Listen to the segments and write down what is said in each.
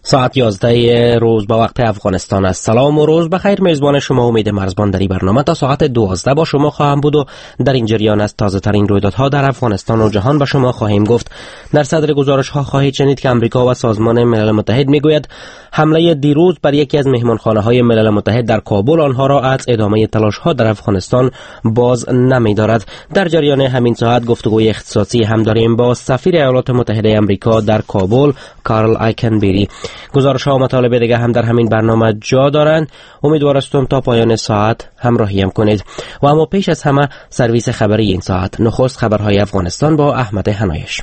ساعت 11 روز با وقت افغانستان است. سلام و روز بخیر. میزبان شما امید مرزبان در این برنامه تا ساعت 12 با شما خواهم بود و در این جریان از تازه ترین رویدادها در افغانستان و جهان به شما خواهیم گفت. در صدر گزارش ها خواهید شنید که امریکا و سازمان ملل متحد میگوید حمله دیروز بر یکی از مهمانخانه های ملل متحد در کابل آنها را از ادامه تلاش ها در افغانستان باز نمی‌دارد. در جریان همین ساعت گفتگوی اختصاصی هم داریم با سفیر ایالات متحده امریکا در کابل کارل ایکنبری. گزارش ها و مطالب دیگه هم در همین برنامه جا دارند. امیدوار هستم تا پایان ساعت همراهیم کنید. و اما پیش از همه سرویس خبری این ساعت، نخست خبرهای افغانستان با احمد حنایش.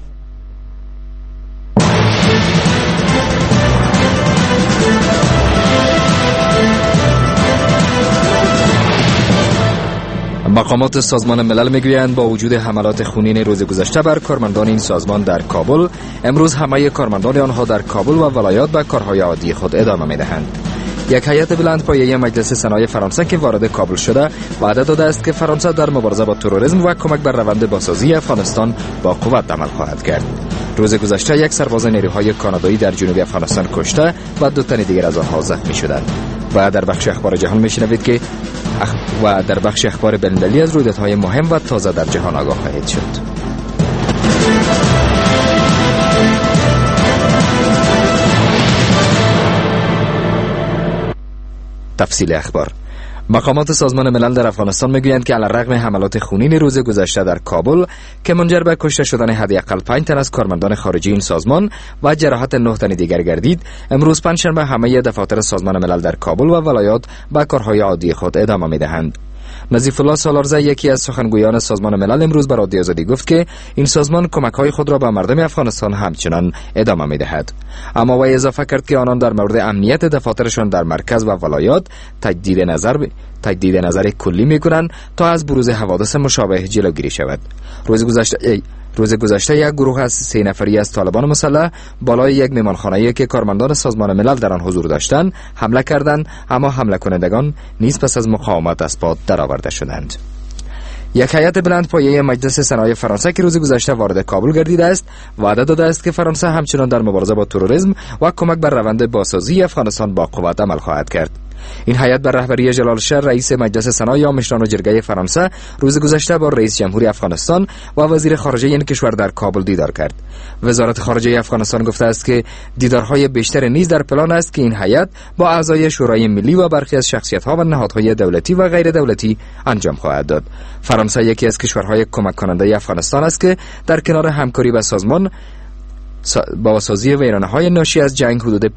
مقامات سازمان ملل میگویند با وجود حملات خونین روز گذشته بر کارمندان این سازمان در کابل، امروز همه کارمندان آنها در کابل و ولایات به کارهای عادی خود ادامه میدهند. یک هیئت بلندپایه مجلس سنای فرانسه که وارد کابل شده وعده داده است که فرانسه در مبارزه با تروریسم و کمک بر روند بازسازی افغانستان با قوت عمل خواهد کرد. روز گذشته یک سرباز نیروهای کانادایی در جنوب افغانستان کشته و 2 تن دیگر از آنها زخمی شدند. و در بخش اخبار جهان میشنوید که در بخش اخبار بین‌المللی از رویدادهای مهم و تازه در جهان آگاه خواهید شد. تفصیل اخبار. مقامات سازمان ملل در افغانستان میگویند که علیرغم حملات خونین روز گذشته در کابل که منجر به کشته شدن حداقل 5 تن از کارمندان خارجی این سازمان و جراحت 9 تن دیگر گردید، امروز پنجشنبه همه دفاتر سازمان ملل در کابل و ولایات به کارهای عادی خود ادامه میدهند. نظیف الله سالارزه، یکی از سخنگویان سازمان ملل، امروز به رادیو آزادی گفت که این سازمان کمک‌های خود را به مردم افغانستان همچنان ادامه می‌دهد. اما او اضافه کرد که آنان در مورد امنیت دفاترشان در مرکز و ولایات تجدید نظر کلی می‌کنند تا از بروز حوادث مشابه جلوگیری شود. روز گذشته یک گروه از 3 نفری از طالبان مسلح بالای یک مهمانخانه‌ای که کارمندان سازمان ملل در آن حضور داشتند حمله کردند، اما حمله کنندگان نیز پس از مقاومت از پا درآورده شدند. یک هیئت بلندپایه مجلس سنای فرانسه که روز گذشته وارد کابل گردیده است وعده داده است که فرانسه همچنان در مبارزه با تروریسم و کمک بر روند بازسازی افغانستان با قوت عمل خواهد کرد. این هیئت بر رهبری جلال شه رئیس مجلس سنا یا مشران جرگه فرانسه روز گذشته با رئیس جمهوری افغانستان و وزیر خارجه این کشور در کابل دیدار کرد. وزارت خارجه افغانستان گفته است که دیدارهای بیشتر نیز در پلان است که این هیئت با اعضای شورای ملی و برخی از شخصیت‌ها و نهادهای دولتی و غیر دولتی انجام خواهد داد. فرانسه یکی از کشورهای کمک کننده افغانستان است که در کنار همکاری با سازمان بازسازی ویرانه‌های ناشی از جنگ حدود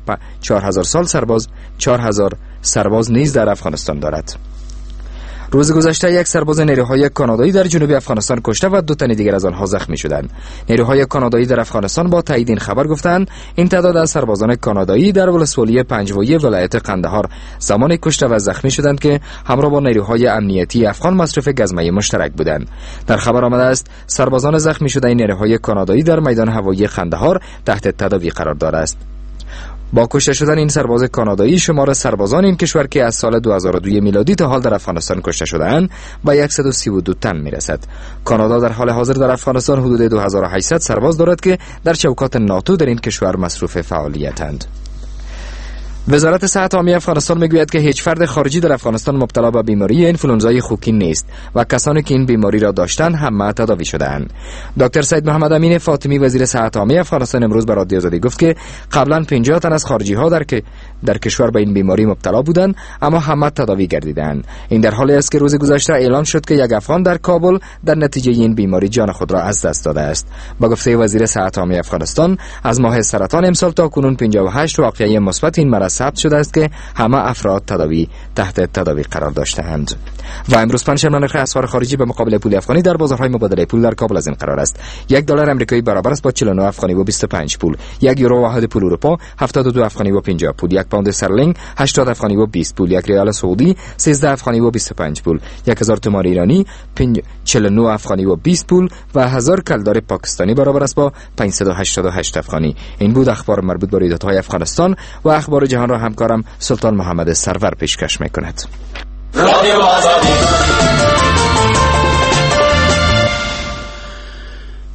4000 سرباز نیز در افغانستان دارد. روز گذشته یک سرباز نیروهای کانادایی در جنوب افغانستان کشته و 2 تن دیگر از آنها زخمی شدند. نیروهای کانادایی در افغانستان با تایید این خبر گفتند این تعداد از سربازان کانادایی در ولسوالی پنجوایی ولایت قندهار زمانی کشته و زخمی شدند که همراه با نیروهای امنیتی افغان مصرف گزمه مشترک بودند. در خبر آمده است سربازان زخمی شده این نیروهای کانادایی در میدان هوایی قندهار تحت تداوی قرار دارد است. با کشته شدن این سرباز کانادایی، شمار سربازان این کشور که از سال 2002 میلادی تا حال در افغانستان کشته شده‌اند به 132 تن میرسد. کانادا در حال حاضر در افغانستان حدود 2800 سرباز دارد که در چوکات ناتو در این کشور مصروف فعالیتند. وزارت صحت عامه افغانستان میگوید که هیچ فرد خارجی در افغانستان مبتلا به بیماری انفلوئنزای خوکی نیست و کسانی که این بیماری را داشتند همه تداوی شده‌اند. دکتر سید محمد امین فاطمی وزیر صحت عامه افغانستان امروز به رادیو آزادی گفت که قبلا 50 تن از خارجی ها در کشور به این بیماری مبتلا بودند اما همه تداوی گردیدند. این در حالی است که روز گذشته اعلام شد که یک افغان در کابل در نتیجه این بیماری جان خود را از دست داده است. با گفته وزیر صحت عامه افغانستان از ماه سرطان امسال تا کنون 58 واقعه مثبت این مرض ثبت شده است که همه افراد تحت تداوی قرار داشته‌اند. و امروز پنجشنبه نرخ اسعار خارجی به مقابل پول افغانی در بازارهای مبادله پول در کابل از این قرار است: $1 آمریکایی برابر است با 49 افغانی و 25 پول، 1 یورو واحد پول اروپا 72 افغانی و 50 پول، 1 پوند استرلینگ 80 افغانی و 20 پول، 1 ریال سعودی 13 افغانی و 25 پول، 1000 تومان ایرانی 49 افغانی و 20 پول و 1000 کلدار پاکستانی برابر است با 588 افغانی. این بود اخبار مربوط به رویدادهای افغانستان و اخبار جهان را همکارم سلطان محمد سرور پیشکش می‌کند. رادیو آزادی.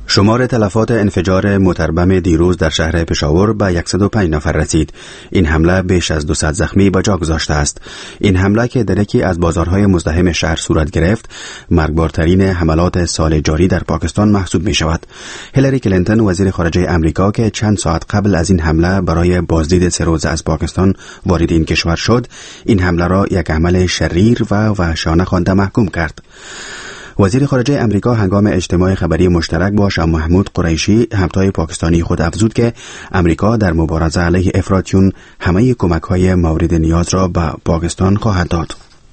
شمار تلفات انفجار موتربم دیروز در شهر پشاور به 105 نفر رسید. این حمله بیش از 200 زخمی به جا گذاشته است. این حمله که در یکی از بازارهای مزدحم شهر صورت گرفت، مرگبارترین حملات سال جاری در پاکستان محسوب می شود. هیلاری کلینتون وزیر خارجه امریکا که چند ساعت قبل از این حمله برای بازدید 3 روزه از پاکستان وارد این کشور شد، این حمله را یک عمل شریر و وحشیانه خوانده محکوم کرد. وزیر خارجه امریکا هنگام اجتماع خبری مشترک با شاه محمود قریشی همتای پاکستانی خود افزود که امریکا در مبارزه علیه افراطیون همه کمک‌های مورد نیاز را به پاکستان خواهد داد.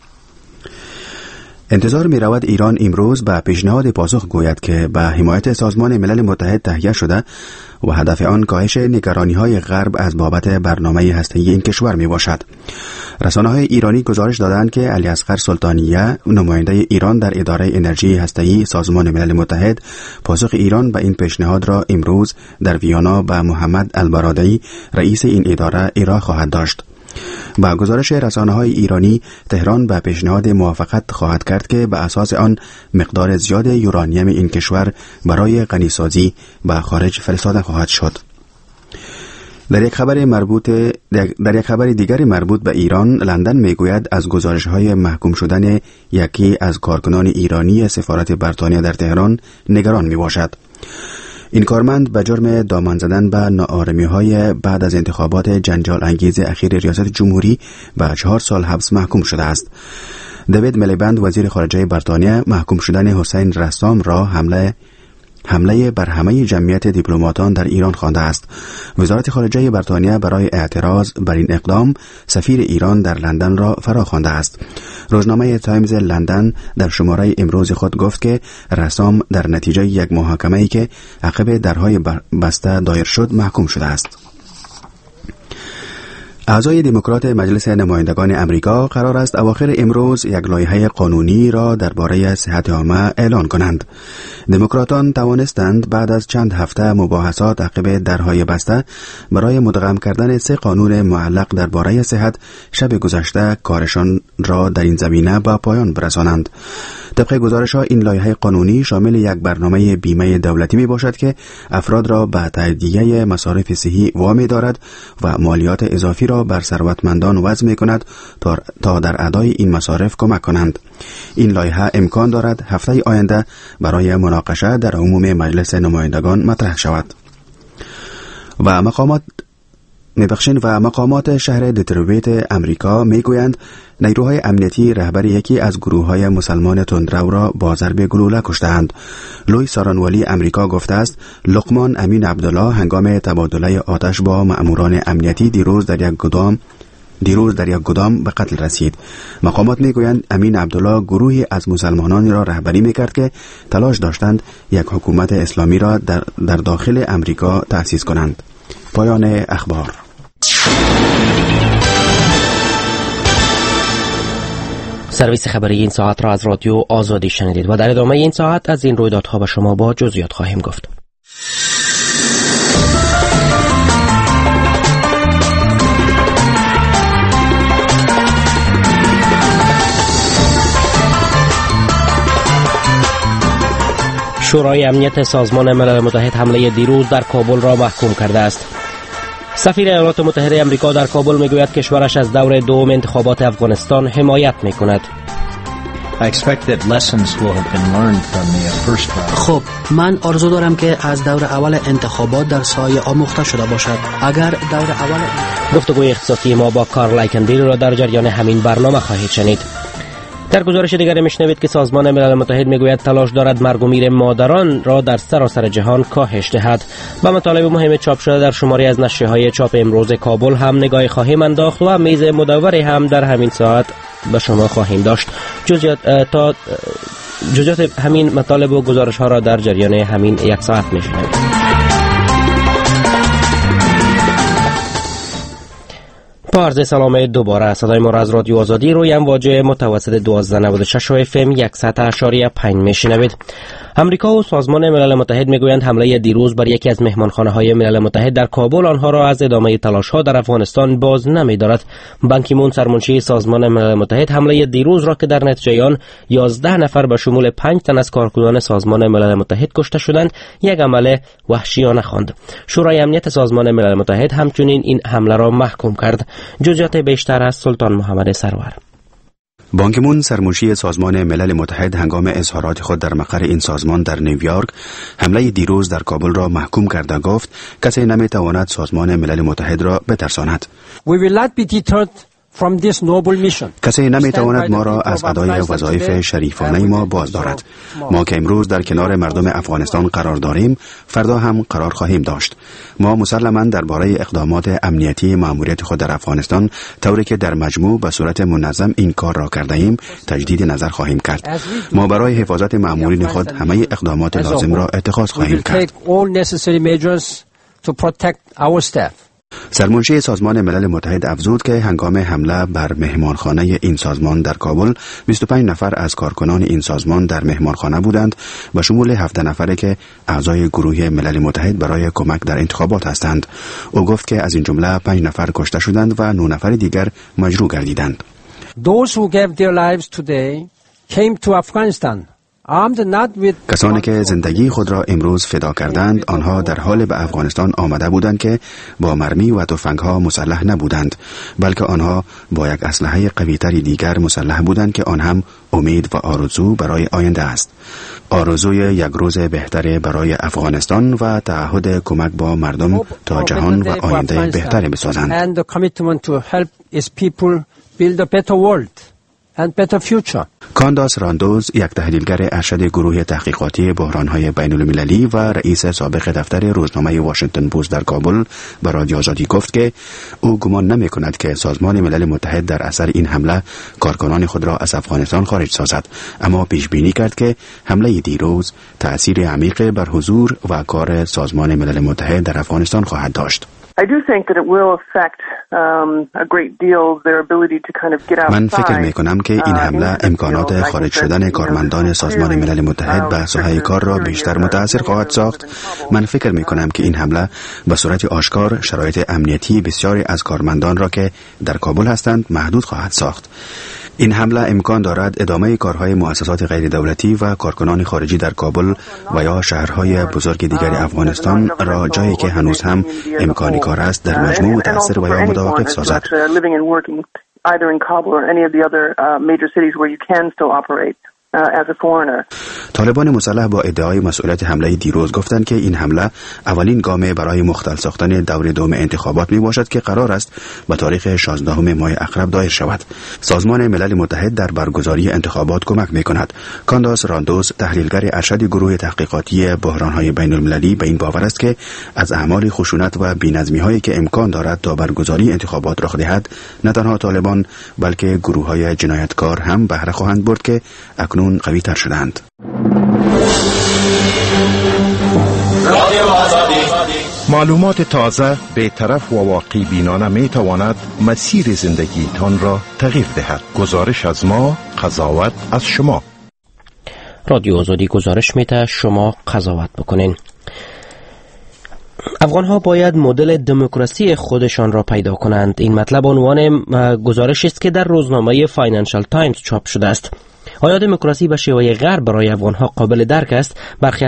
انتظار می رود ایران امروز به پیشنهاد پاسخ گوید که به حمایت سازمان ملل متحد تهیه شده و هدف آن کاهش نگرانی‌های غرب از بابت برنامه هسته‌ای این کشور می باشد. رسانه‌های ایرانی گزارش دادند که علیاصغر سلطانیه، نماینده ایران در اداره انرژی هسته‌ای سازمان ملل متحد، پاسخ ایران به این پیشنهاد را امروز در ویانا به محمد البرادعی، رئیس این اداره، ارائه خواهد داشت. با گزارش رسانه‌های ایرانی، تهران به پیشنهاد موافقت خواهد کرد که به اساس آن مقدار زیاد یورانیم این کشور برای غنیسازی به خارج فرستاده خواهد شد. در یک خبر دیگر مربوط به ایران، لندن میگوید از گزارش‌های محکوم شدن یکی از کارکنان ایرانی سفارت بریتانیا در تهران نگران میباشد. این کارمند به جرم دامن زدن به ناآرامی‌های بعد از انتخابات جنجال انگیز اخیر ریاست جمهوری به 4 سال حبس محکوم شده است. دیوید ملیبند وزیر خارجه بریتانیا محکوم شدن حسین رسام را حمله بر همه جمعیت دیپلماتان در ایران خوانده است. وزارت خارجه بریتانیا برای اعتراض بر این اقدام سفیر ایران در لندن را فراخوانده است. روزنامه تایمز لندن در شماره امروز خود گفت که رسام در نتیجه یک محاکمه‌ای که عقب درهای بسته دایر شد محکوم شده است. اعضای دموکرات مجلس نمایندگان امریکا قرار است اواخر امروز یک لایحه قانونی را درباره صحت عامه اعلان کنند. دموکراتان توانستند بعد از چند هفته مباحثات عقب درهای بسته برای مدغم کردن 3 قانون معلق درباره صحت شب گذشته کارشان را در این زمینه به پایان برسانند. طبق گزارش‌ها این لایحه قانونی شامل یک برنامه بیمه دولتی می باشد که افراد را به تادیه مصارف صحی وامی دارد و مالیات اضافی را بر ثروتمندان وضع می کند تا در ادای این مصارف کمک کنند. این لایحه امکان دارد هفته آینده برای مناقشه در عموم مجلس نمایندگان مطرح شود. و مقامات شهر دترویت امریکا میگویند نیروهای امنیتی رهبر یکی از گروه‌های مسلمان تندرو را با ضرب گلوله کشتند. لوی سارانوالی امریکا گفته است لقمان امین عبدالله هنگام تبادله آتش با مأموران امنیتی دیروز در یک گدام به قتل رسید. مقامات میگویند امین عبدالله گروهی از مسلمانان را رهبری میکرد که تلاش داشتند یک حکومت اسلامی را در داخل امریکا تأسیس کنند. پایان اخبار. سرویس خبری این ساعت را از رادیو آزادی شنیدید و در ادامه این ساعت از این رویدادها به شما با جزئیات خواهیم گفت. شورای امنیت سازمان ملل متحد حمله دیروز در کابل را محکوم کرده است. سفیر ایالات متحده آمریکا در کابل میگوید کشورش از دور دوم انتخابات افغانستان حمایت میکند. خب من آرزو دارم که از دور اول انتخابات در سایه آموخته شده باشد. اگر دور اول گفتگوی اختصاصی ما با کارل لایکندیل را در جریان همین برنامه خواهید شنید. در گزارش دیگر میشنوید که سازمان ملل متحد میگوید تلاش دارد مرگ و میر مادران را در سراسر جهان کاهش دهد. با مطالب مهم چاپ شده در شماری از نشریه‌های چاپ امروز کابل هم نگاهی خواهیم انداخت و میز مدوری هم در همین ساعت به شما خواهیم داشت. جزئیات همین مطالب و گزارش ها را در جریان همین یک ساعت میشنوید. با عرض سلام دوباره صدای ما را از رادیو آزادی روی امواج متوسط 1296 FM 100.5 میشنوید. امریکا و سازمان ملل متحد میگویند حمله دیروز بر یکی از مهمانخانه‌های ملل متحد در کابل آنها را از ادامه تلاش‌ها در افغانستان باز نمی‌دارد. بان کی مون سرمنشی سازمان ملل متحد حمله دیروز را که در نتیجه آن 11 نفر به شمول 5 تن از کارکنان سازمان ملل متحد کشته شدند یک عمل وحشیانه خواند. شورای امنیت سازمان ملل متحد همچنین این حمله را محکوم کرد. جزئیات بیشتر از سلطان محمد سرور. بان کی مون سرمنشی سازمان ملل متحد هنگام اظهارات خود در مقر این سازمان در نیویورک حمله دیروز در کابل را محکوم کرده گفت کسی نمیتواند سازمان ملل متحد را بترساند. کسی نمیتواند ما را از ادای وظایف شریفانه ما باز دارد. ما که امروز در کنار مردم افغانستان قرار داریم فردا هم قرار خواهیم داشت. ما مسلماً درباره اقدامات امنیتی مأموریت خود در افغانستان طوری که در مجموع به صورت منظم این کار را کرده ایم تجدید نظر خواهیم کرد. ما برای حفاظت مأمورین خود همه اقدامات لازم را اتخاذ خواهیم کرد. سرمنشی سازمان ملل متحد افزود که هنگام حمله بر مهمانخانه این سازمان در کابل 25 نفر از کارکنان این سازمان در مهمانخانه بودند و شمول 17 نفری که اعضای گروه ملل متحد برای کمک در انتخابات هستند. او گفت که از این جمله 5 نفر کشته شدند و 9 نفر دیگر مجروح گردیدند. Those who gave their lives today came to Afghanistan. کسانی که زندگی خود را امروز فدا کردند آنها در حال به افغانستان آمده بودند که با مرمی و تفنگ‌ها مسلح نبودند، بلکه آنها با یک اسلحه قوی‌تری دیگر مسلح بودند که آن هم امید و آرزو برای آینده است. آرزوی یک روز بهتر برای افغانستان و تعهد کمک با مردم تا جهان و آینده بهتری بسازند. کانداس راندوز، یک تحلیلگر ارشد گروه تحقیقاتی بحران‌های بین‌المللی و رئیس سابق دفتر روزنامه واشنگتن پست در کابل، به رادیو آزادی گفت که او گمان نمی‌کند که سازمان ملل متحد در اثر این حمله کارکنان خود را از افغانستان خارج سازد، اما پیش بینی کرد که حمله دیروز تأثیر عمیق بر حضور و کار سازمان ملل متحد در افغانستان خواهد داشت. من فکر می کنم که این حمله امکانات خارج شدن کارمندان سازمان ملل متحد به ساحه کار را بیشتر متاثر خواهد ساخت. من فکر می کنم که این حمله به صورت آشکار شرایط امنیتی بسیاری از کارمندان را که در کابل هستند محدود خواهد ساخت. این حمله امکان دارد ادامه کارهای مؤسسات غیر دولتی و کارکنان خارجی در کابل و یا شهرهای بزرگ دیگر افغانستان را جایی که هنوز هم امکانی کار است در مجموع متأثر و یا متوقف سازد. طالبان مسلح با ادعای مسئولیت حمله دیروز گفتند که این حمله اولین گام برای مختل ساختن دور دوم انتخابات می باشد که قرار است به تاریخ 16 ماه اقرب دایر شود. سازمان ملل متحد در برگزاری انتخابات کمک می کند. کانداس راندوز، تحلیلگر ارشد گروه تحقیقاتی بحران‌های بین‌المللی، به این باور است که از اعمال خشونت و بی‌نظمی‌هایی که امکان دارد تا برگزاری انتخابات رخ دهد، نه تنها طالبان بلکه گروه‌های جنایتکار هم بهره خواهند برد که اکنون قوی تر شدند. معلومات تازه، بی‌طرف و واقع بینانه می تواند مسیر زندگی تان را تغییر دهد. گزارش از ما، قضاوت از شما. رادیو آزادی گزارش میده، شما قضاوت بکنین. افغان‌ها باید مدل دموکراسی خودشان را پیدا کنند. این مطلب عنوان گزارشی است که در روزنامه فاینانشال تایمز چاپ شده است. آیا دموکراسی به شیوه غرب برای افغان‌ها قابل درک است؟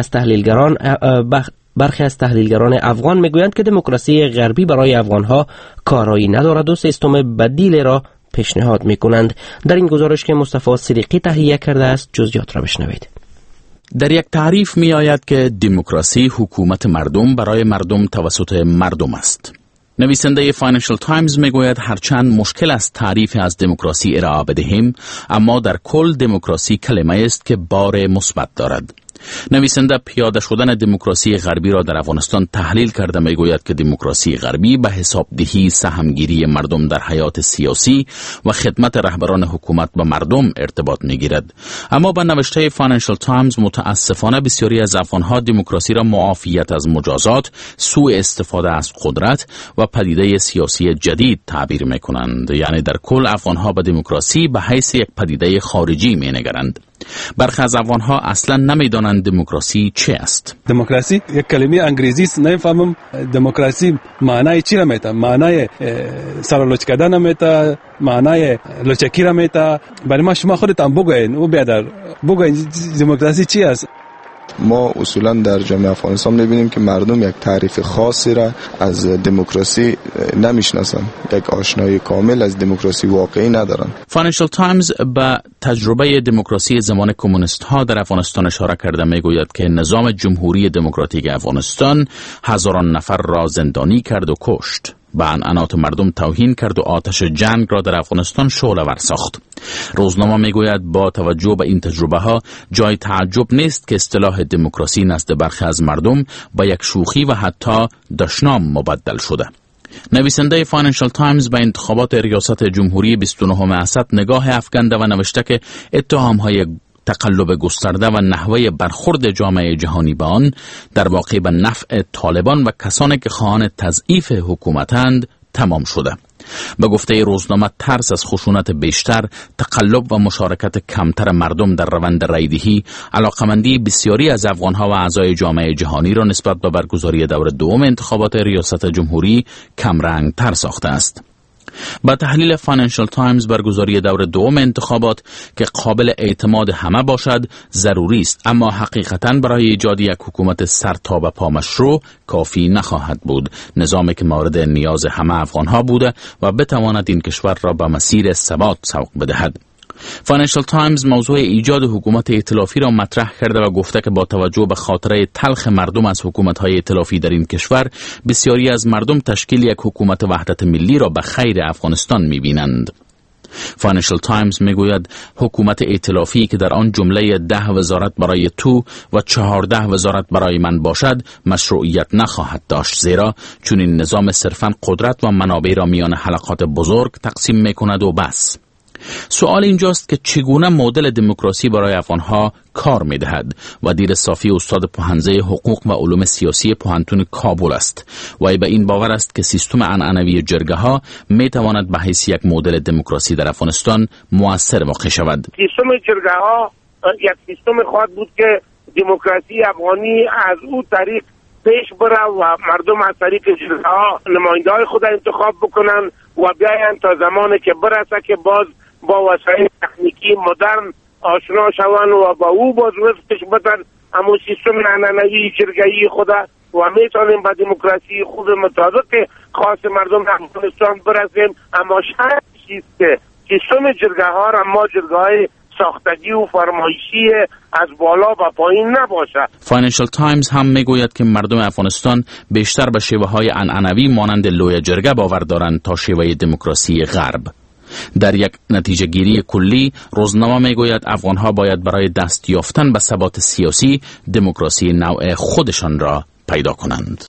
برخی از تحلیلگران افغان میگویند که دموکراسی غربی برای افغان‌ها کارایی ندارد و سیستم بدیل را پیشنهاد میکنند. در این گزارش که مصطفی صدیقی تهیه کرده است جزئیات را بشنوید. در یک تعریف می آید که دموکراسی حکومت مردم برای مردم توسط مردم است. نویسنده فاینانشال تایمز می گوید هرچند مشکل است تعریف از دموکراسی ارائه بدهیم، اما در کل دموکراسی کلمه است که بار مثبت دارد. نویسنده پیاده شدن دموکراسی غربی را در افغانستان تحلیل کرده میگوید که دموکراسی غربی به حسابدهی، سهمگیری مردم در حیات سیاسی و خدمت رهبران حکومت به مردم ارتباط میگیرد. اما با نوشته فاینانشل تایمز متاسفانه بسیاری از افغانها دموکراسی را معافیت از مجازات، سوء استفاده از قدرت و پدیده سیاسی جدید تعبیر میکنند. یعنی در کل افغانها به دموکراسی به حیث یک پدیده خارجی مینگرند. برخی از افغانها اصلا نمیدانند دموکراسی چه است. دموکراسی یک کلمه انگلیسی است، نمیفهمم دموکراسی معنای چی را میده. معنای سرلوچ کردن میده، معنای لوچکی را میده. برای ما شما خودتان بگوین او بیادر بگوین دموکراسی چی است. ما اصولا در جامعه افغانستان می‌بینیم که مردم یک تعریف خاصی را از دموکراسی نمی‌شناسند، یک آشنایی کامل از دموکراسی واقعی ندارند. فاینانشل تایمز به تجربه دموکراسی زمان کمونیست‌ها در افغانستان اشاره کرده میگوید که نظام جمهوری دموکراتیک افغانستان هزاران نفر را زندانی کرد و کشت. به عنعنات مردم توهین کرد و آتش جنگ را در افغانستان شعله‌ور ساخت. روزنامه میگوید با توجه به این تجربه ها جای تعجب نیست که اصطلاح دموکراسی نزد برخی از مردم با یک شوخی و حتی دشنام مبدل شده. نویسنده فاینانشل تایمز به انتخابات ریاست جمهوری 29 اسد نگاه افکنده و نوشته که اتهام‌های تقلب گسترده و نحوه برخورد جامعه جهانی به آن در واقع به نفع طالبان و کسانی که خواهان تضعیف حکومتند تمام شده. به گفته روزنامه ترس از خشونت بیشتر، تقلب و مشارکت کمتر مردم در روند رایدهی، علاقمندی بسیاری از افغانها و اعضای جامعه جهانی را نسبت به برگزاری دور دوم انتخابات ریاست جمهوری کمرنگ تر ساخته است. با تحلیل فاینانشل تایمز برگزاری دور دوم انتخابات که قابل اعتماد همه باشد ضروری است، اما حقیقتاً برای ایجاد یک حکومت سر تا به پا مشروع کافی نخواهد بود، نظامی که مورد نیاز همه افغانها بوده و بتواند این کشور را به مسیر ثبات سوق بدهد. فاینانشل تایمز موضوع ایجاد حکومت ائتلافی را مطرح کرده و گفته که با توجه به خاطره تلخ مردم از حکومت‌های ائتلافی در این کشور، بسیاری از مردم تشکیل یک حکومت وحدت ملی را به خیر افغانستان می‌بینند. فاینانشل تایمز میگوید حکومت ائتلافی که در آن جمله 10 وزارت برای تو و 14 وزارت برای من باشد مشروعیت نخواهد داشت، زیرا چون این نظام صرفاً قدرت و منابع را میان حلقات بزرگ تقسیم می‌کند و بس. سوال اینجاست که چگونه مدل دموکراسی برای افغانها کار می‌دهد و دیر صافی استاد پوهنځی حقوق و علوم سیاسی پوهنتون کابل است و به این باور است که سیستم عنعنوی جرگه‌ها می‌تواند به حیث یک مدل دموکراسی در افغانستان مؤثر واقع شود. سیستم جرگه‌ها یک سیستم خواهد بود که دموکراسی افغانی از او طریق پیش بره و مردم از طریق جرگه‌ها نماینده‌های خود انتخاب بکنن و بیاین تا زمانی که برسه که باز با وسایل تکنیکی مدرن آشنا شوند و با او باز وفقش بدن اما سیستم عنعنوی جرگه‌ای خود و میتونیم با دموکراسی خوب مطابق خاص مردم افغانستان برسیم. اما شرط چیست که سیستم جرگه‌ها را ما جرگه‌های ساختگی و فرمایشی از بالا و پایین نباشه. فاینانشل تایمز هم میگوید که مردم افغانستان بیشتر به شیوه‌های عنعنوی مانند لوی جرگه باور دارند تا شیوه دموکراسی غرب. در یک نتیجه گیری کلی روزنامه میگوید افغانها باید برای دست یافتن به ثبات سیاسی دموکراسی نوع خودشان را پیدا کنند.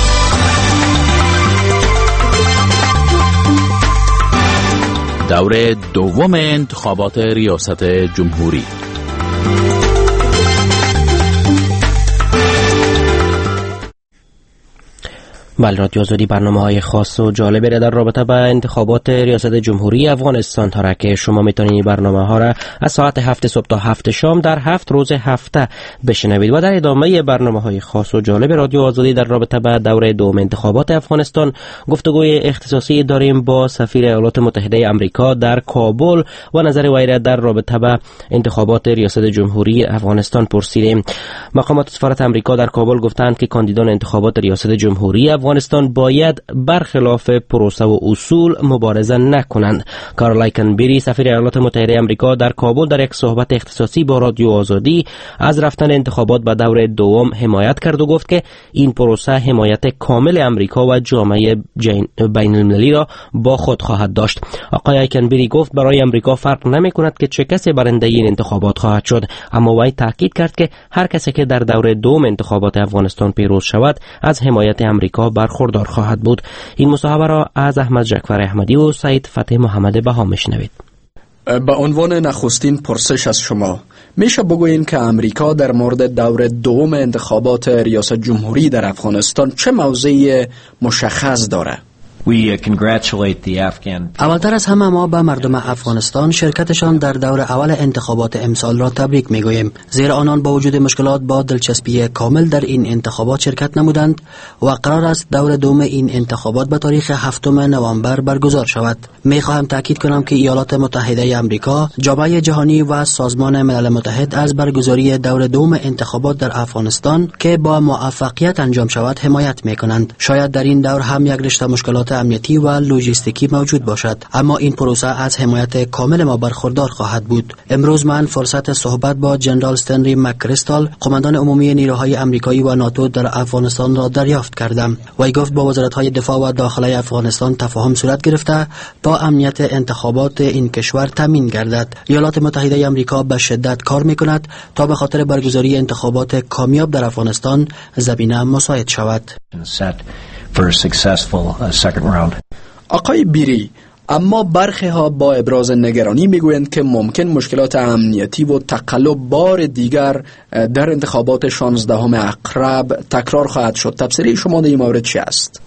دور دوم انتخابات ریاست جمهوری. بله، رادیو آزادی برنامه‌های خاص و جالبی را در رابطه با انتخابات ریاست جمهوری افغانستان داره که شما میتونید این برنامه‌ها را از ساعت 7 صبح تا 7 شام در 7 روز هفته بشنوید. و در ادامه برنامه‌های خاص و جالب رادیو آزادی در رابطه با دوره دوم انتخابات افغانستان گفتگوی اختصاصی داریم با سفیر ایالات متحده آمریکا در کابل و نظر وی را در رابطه با انتخابات ریاست جمهوری افغانستان پرسیدیم. مقامات سفارت آمریکا در کابل گفتند که کاندیدان انتخابات ریاست جمهوری افغانستان افغانستان باید برخلاف پروسه و اصول مبارزه نکنند. کارلای کنبری سفیر ایالات متحده آمریکا در کابل در یک صحبت اختصاصی با رادیو آزادی از رفتن انتخابات به دور دوم حمایت کرد و گفت که این پروسه حمایت کامل آمریکا و جامعه بین المللی را با خود خواهد داشت. آقای کنبری گفت برای آمریکا فرق نمی کند که چه کسی برنده این انتخابات خواهد شد، اما وی تاکید کرد که هر کسی که در دور دوم انتخابات افغانستان پیروز شود از حمایت آمریکا برخوردار خواهد بود. این مصاحبه را از احمد جعفر احمدی و سعید فتح محمد بها میشنوید. به عنوان نخستین پرسش از شما، میشه بگوییم که امریکا در مورد دور دوم انتخابات ریاست جمهوری در افغانستان چه موضعی مشخص داره؟ اولتر از همه ما به مردم افغانستان شرکتشان در دور اول انتخابات امسال را تبریک میگوییم، زیرا آنان با وجود مشکلات با دلچسپی کامل در این انتخابات شرکت نمودند و قرار است دور دوم این انتخابات به تاریخ 7 نوامبر برگزار شود. میخواهم تاکید کنم که ایالات متحده آمریکا، جامعه جهانی و سازمان ملل متحد از برگزاری دور دوم انتخابات در افغانستان که با موفقیت انجام شود حمایت میکنند. شاید در این دور هم یک رشته مشکلات امنیتی و لوجستیکی موجود باشد، اما این پروسه از حمایت کامل ما برخوردار خواهد بود. امروز من فرصت صحبت با جنرال استنلی مکریستال، قماندان عمومی نیروهای آمریکایی و ناتو در افغانستان را دریافت کردم. وی گفت با وزارت‌های دفاع و داخلی افغانستان تفاهم صورت گرفته تا امنیت انتخابات این کشور تامین گردد. ایالات متحده آمریکا به شدت کار می‌کند تا به خاطر برگزاری انتخابات کامیاب در افغانستان زمینه مساعد شود. آقای بیری، اما برخی ها با ابراز نگرانی میگویند که ممکن مشکلات امنیتی و تقلب بار دیگر در انتخابات 16 اکتبر تکرار خواهد شد. تفسیر شما در این مورد چی است؟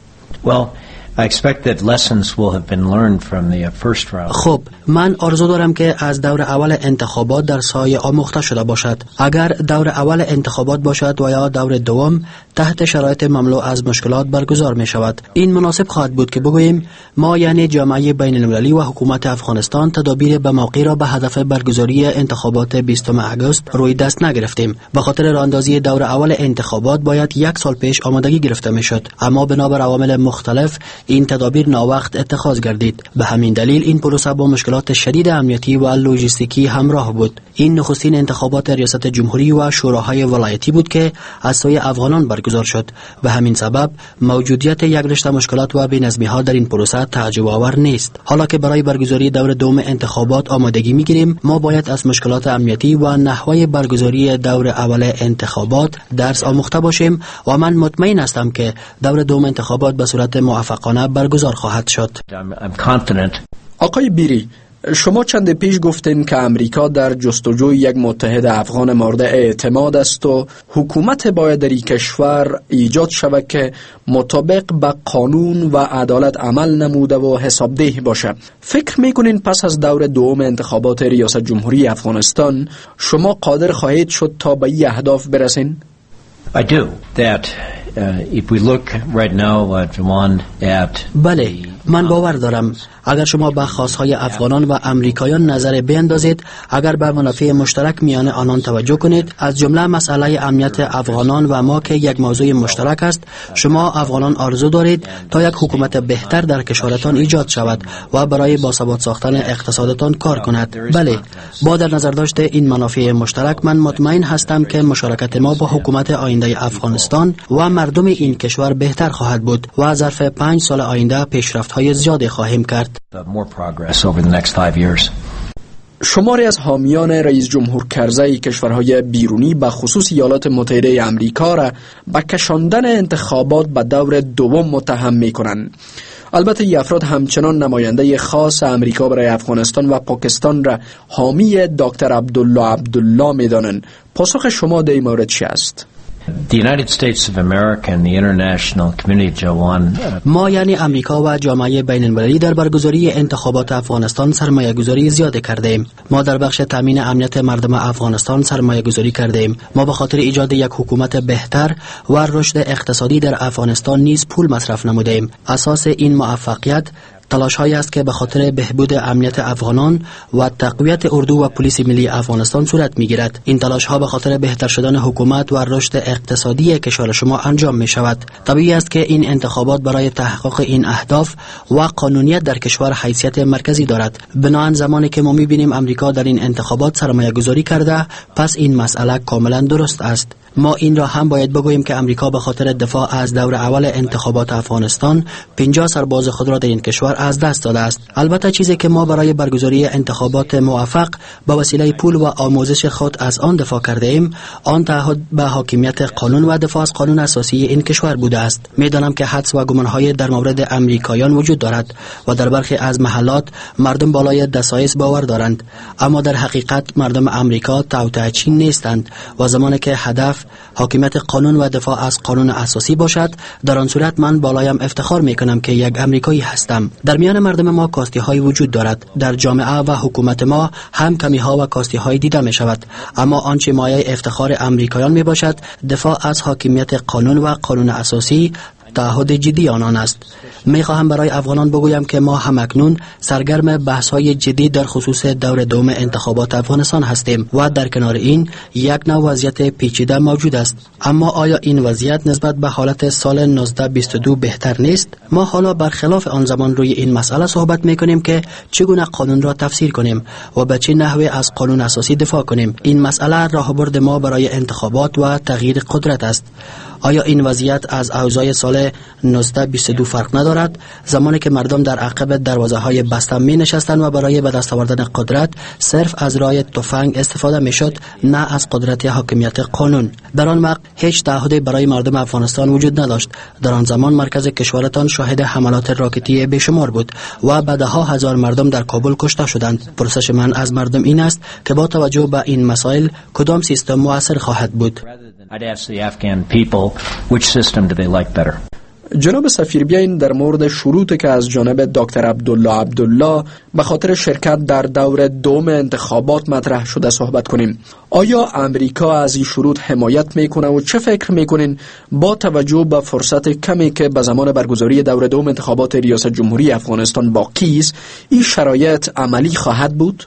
خب، من آرزو دارم که از دور اول انتخابات در سایه آموخته شده باشد. اگر دور اول انتخابات باشد و یا دور دوم تحت شرایط مملو از مشکلات برگزار می شود، این مناسب خواهد بود که بگوییم ما یعنی جامعه بین المللی و حکومت افغانستان تدابیر به موقع را به هدف برگزاری انتخابات 20 آگوست روی دست نگرفتیم. به خاطر راهاندازی دور اول انتخابات باید 1 سال پیش آمادگی گرفته می شد، اما بنابر عوامل مختلف این تدابیر ناوقت اتخاذ گردید. به همین دلیل این پروسه با مشکلات شدید امنیتی و لوجستیکی همراه بود. این نخستین انتخابات ریاست جمهوری و شوراهای ولایتی بود که از سوی افغانان برگزار شد و همین سبب موجودیت یک رشته مشکلات و بی‌نظمی‌ها در این پروسه تعجب آور نیست. حالا که برای برگزاری دور دوم انتخابات آمادگی می‌گیریم، ما باید از مشکلات امنیتی و نحوه برگزاری دور اول انتخابات درس آموخته باشیم و من مطمئن هستم که دور دوم انتخابات به صورت موفقانه برگزار خواهد شد. آقای بیری، شما چند پیش گفتین که امریکا در جستجوی یک متحد افغان مورد اعتماد است و حکومت باید در این کشور ایجاد شود که مطابق به قانون و عدالت عمل نموده و حسابدهی باشه. فکر میکنین پس از دور دوم انتخابات ریاست جمهوری افغانستان شما قادر خواهید شد تا به این اهداف برسین؟ بله، من باور دارم اگر شما به خواستهای افغانان و امریکایان نظر بیندازید، اگر به منافع مشترک میان آنان توجه کنید، از جمله مسئله امنیت افغانان و ما که یک موضوع مشترک است، شما افغانان آرزو دارید تا یک حکومت بهتر در کشورتان ایجاد شود و برای باثبات ساختن اقتصادتان کار کند. بله، با در نظر داشت این منافع مشترک، من مطمئن هستم که مشارکت ما با حکومت آینده افغانستان و مردم این کشور بهتر خواهد بود و ظرف 5 سال آینده پیشرفت‌های زیادی خواهیم کرد. شماری از حامیان رئیس جمهور کرزی کشورهای بیرونی به خصوص ایالات متحده آمریکا را به کشاندن انتخابات به دور دوم متهم می‌کنند. البته این افراد همچنان نماینده خاص امریکا برای افغانستان و پاکستان را حامی دکتر عبدالله می‌دانند. پاسخ شما در این مورد چی است؟ ما یعنی امریکا و جامعه بین المللی در برگزاری انتخابات افغانستان سرمایه گذاری زیاده کرده ایم. ما در بخش تامین امنیت مردم افغانستان سرمایه گذاری کرده ایم. ما به خاطر ایجاد یک حکومت بهتر و رشد اقتصادی در افغانستان نیز پول مصرف نموده ایم. اساس این موفقیت تلاش هایی است که به خاطر بهبود امنیت افغانان و تقویت اردو و پلیس ملی افغانستان صورت میگیرد. این تلاش ها به خاطر بهتر شدن حکومت و رشد اقتصادی کشور شما انجام می شود. طبیعی است که این انتخابات برای تحقق این اهداف و قانونیت در کشور حیثیت مرکزی دارد. بنابراین زمانی که ما می‌بینیم امریکا در این انتخابات سرمایه‌گذاری کرده، پس این مسئله کاملا درست است. ما این را هم باید بگوییم که امریکا به خاطر دفاع از دور اول انتخابات افغانستان 50 سرباز خود را در این کشور از دست داده است. البته چیزی که ما برای برگزاری انتخابات موفق با وسیله پول و آموزش خود از آن دفاع کرده ایم، آن تعهد به حاکمیت قانون و دفاع از قانون اساسی این کشور بوده است. میدانم که حدس و گمان‌های در مورد امریکایان وجود دارد و در برخی از محلات مردم بالای دسایس باور دارند، اما در حقیقت مردم امریکا توطئه‌چی نیستند و زمانی که هدف حاکمیت قانون و دفاع از قانون اساسی باشد، در آن صورت من بالایم افتخار میکنم که یک امریکایی هستم. در میان مردم ما کاستی های وجود دارد، در جامعه و حکومت ما هم کمی ها و کاستی های دیده می شود، اما آنچه مایه افتخار امریکایان می باشد دفاع از حاکمیت قانون و قانون اساسی تعهد جدی آنان است. می خواهم برای افغانان بگویم که ما همکنون سرگرم بحث های جدی در خصوص دور دوم انتخابات افغانستان هستیم و در کنار این یک نوع وضعیت پیچیده موجود است. اما آیا این وضعیت نسبت به حالت سال 1922 بهتر نیست؟ ما حالا برخلاف آن زمان روی این مسئله صحبت می کنیم که چگونه قانون را تفسیر کنیم و به چه نحوی از قانون اساسی دفاع کنیم. این مسئله راهبرد ما برای انتخابات و تغییر قدرت است. آیا این وضعیت از اوضاع سال 1922 فرق ندارد؟ زمانی که مردم در عقب دروازه‌های بسته می نشستند و برای به دست آوردن قدرت صرف از راه تفنگ استفاده می شد، نه از قدرت حاکمیت قانون. در آن وقت هیچ تعهدی برای مردم افغانستان وجود نداشت. در آن زمان مرکز کشورتان شاهد حملات راکتی بیشمار بود و بعدها هزار مردم در کابل کشته شدند. پرسش من از مردم این است که با توجه به این مسائل کدام سیستم مؤثر خواهد بود؟ جناب سفیر، بیاین در مورد شروطی که از جانب دکتر عبدالله به خاطر شرکت در دور دوم انتخابات مطرح شده صحبت کنیم. آیا امریکا از این شروط حمایت میکنه و چه فکر میکنین با توجه به فرصت کمی که به زمان برگزاری دور دوم انتخابات ریاست جمهوری افغانستان باقی است، این شرایط عملی خواهد بود؟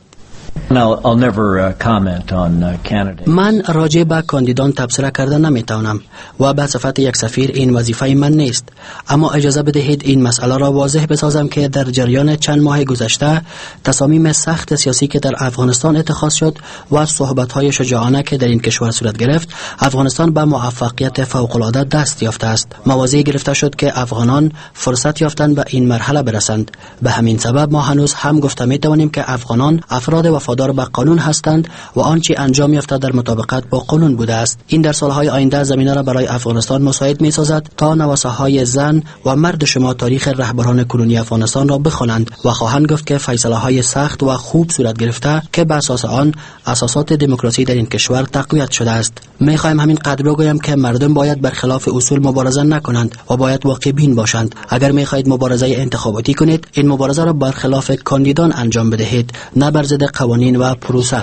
من راجع به کاندیدان تبصره کردن نمیتونم و به صفت یک سفیر این وظیفه من نیست، اما اجازه بدهید این مسئله را واضح بسازم که در جریان چند ماه گذشته تصامیم سخت سیاسی که در افغانستان اتخاذ شد و صحبت‌های شجاعانه که در این کشور صورت گرفت، افغانستان به موفقیت فوق‌العاده دست یافته است. مواضع گرفته شد که افغانان فرصت یافتند به این مرحله برسند. به همین سبب ما هنوز هم گفته میتوانیم که افغانان افراد وفادار به قانون هستند و آنچه انجام یافته در مطابقت با قانون بوده است. این در سالهای آینده زمینه را برای افغانستان مساعد می‌سازد تا نوسان‌های زن و مرد شما تاریخ رهبران کنونی افغانستان را بخوانند و خواهند گفت که فیصله‌های سخت و خوب صورت گرفته که بر اساس آن اساسات دموکراسی در این کشور تقویت شده است. می‌خوایم همین قدر بگویم که مردم باید برخلاف اصول مبارزه نکنند و باید واقع بین باشند. اگر می‌خواهید مبارزه انتخاباتی کنید، این مبارزه را برخلاف کاندیدان انجام بدهید، نه بر ضد قوانین و پروسه.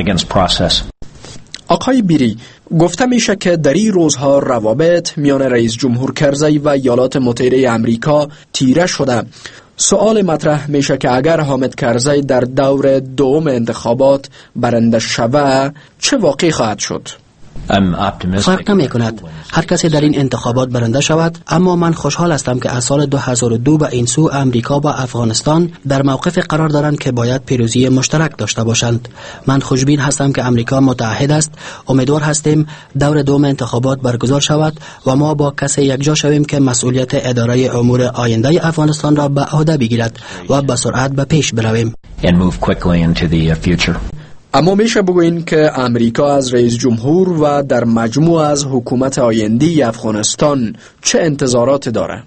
آقای بیری، گفته میشه که در این روزها روابط میان رئیس جمهور کرزی و ایالات متحده امریکا تیره شده. سوال مطرح میشه که اگر حامد کرزی در دور دوم انتخابات برنده شود، چه واقعی خواهد شد؟ فرق نمی کند هر کسی در این انتخابات برنده شود، اما من خوشحال هستم که از سال 2002 به این سو امریکا و افغانستان در موقف قرار دارند که باید پیروزی مشترک داشته باشند. من خوشبین هستم که امریکا متحد است. امیدوار هستیم دور دوم انتخابات برگزار شود و ما با کسی یکجا شویم که مسئولیت اداره امور آینده افغانستان را به عهده بگیرد و به سرعت به پیش برویم. اما میشه بگوین که امریکا از رئیس جمهور و در مجموع از حکومت آینده افغانستان چه انتظارات داره؟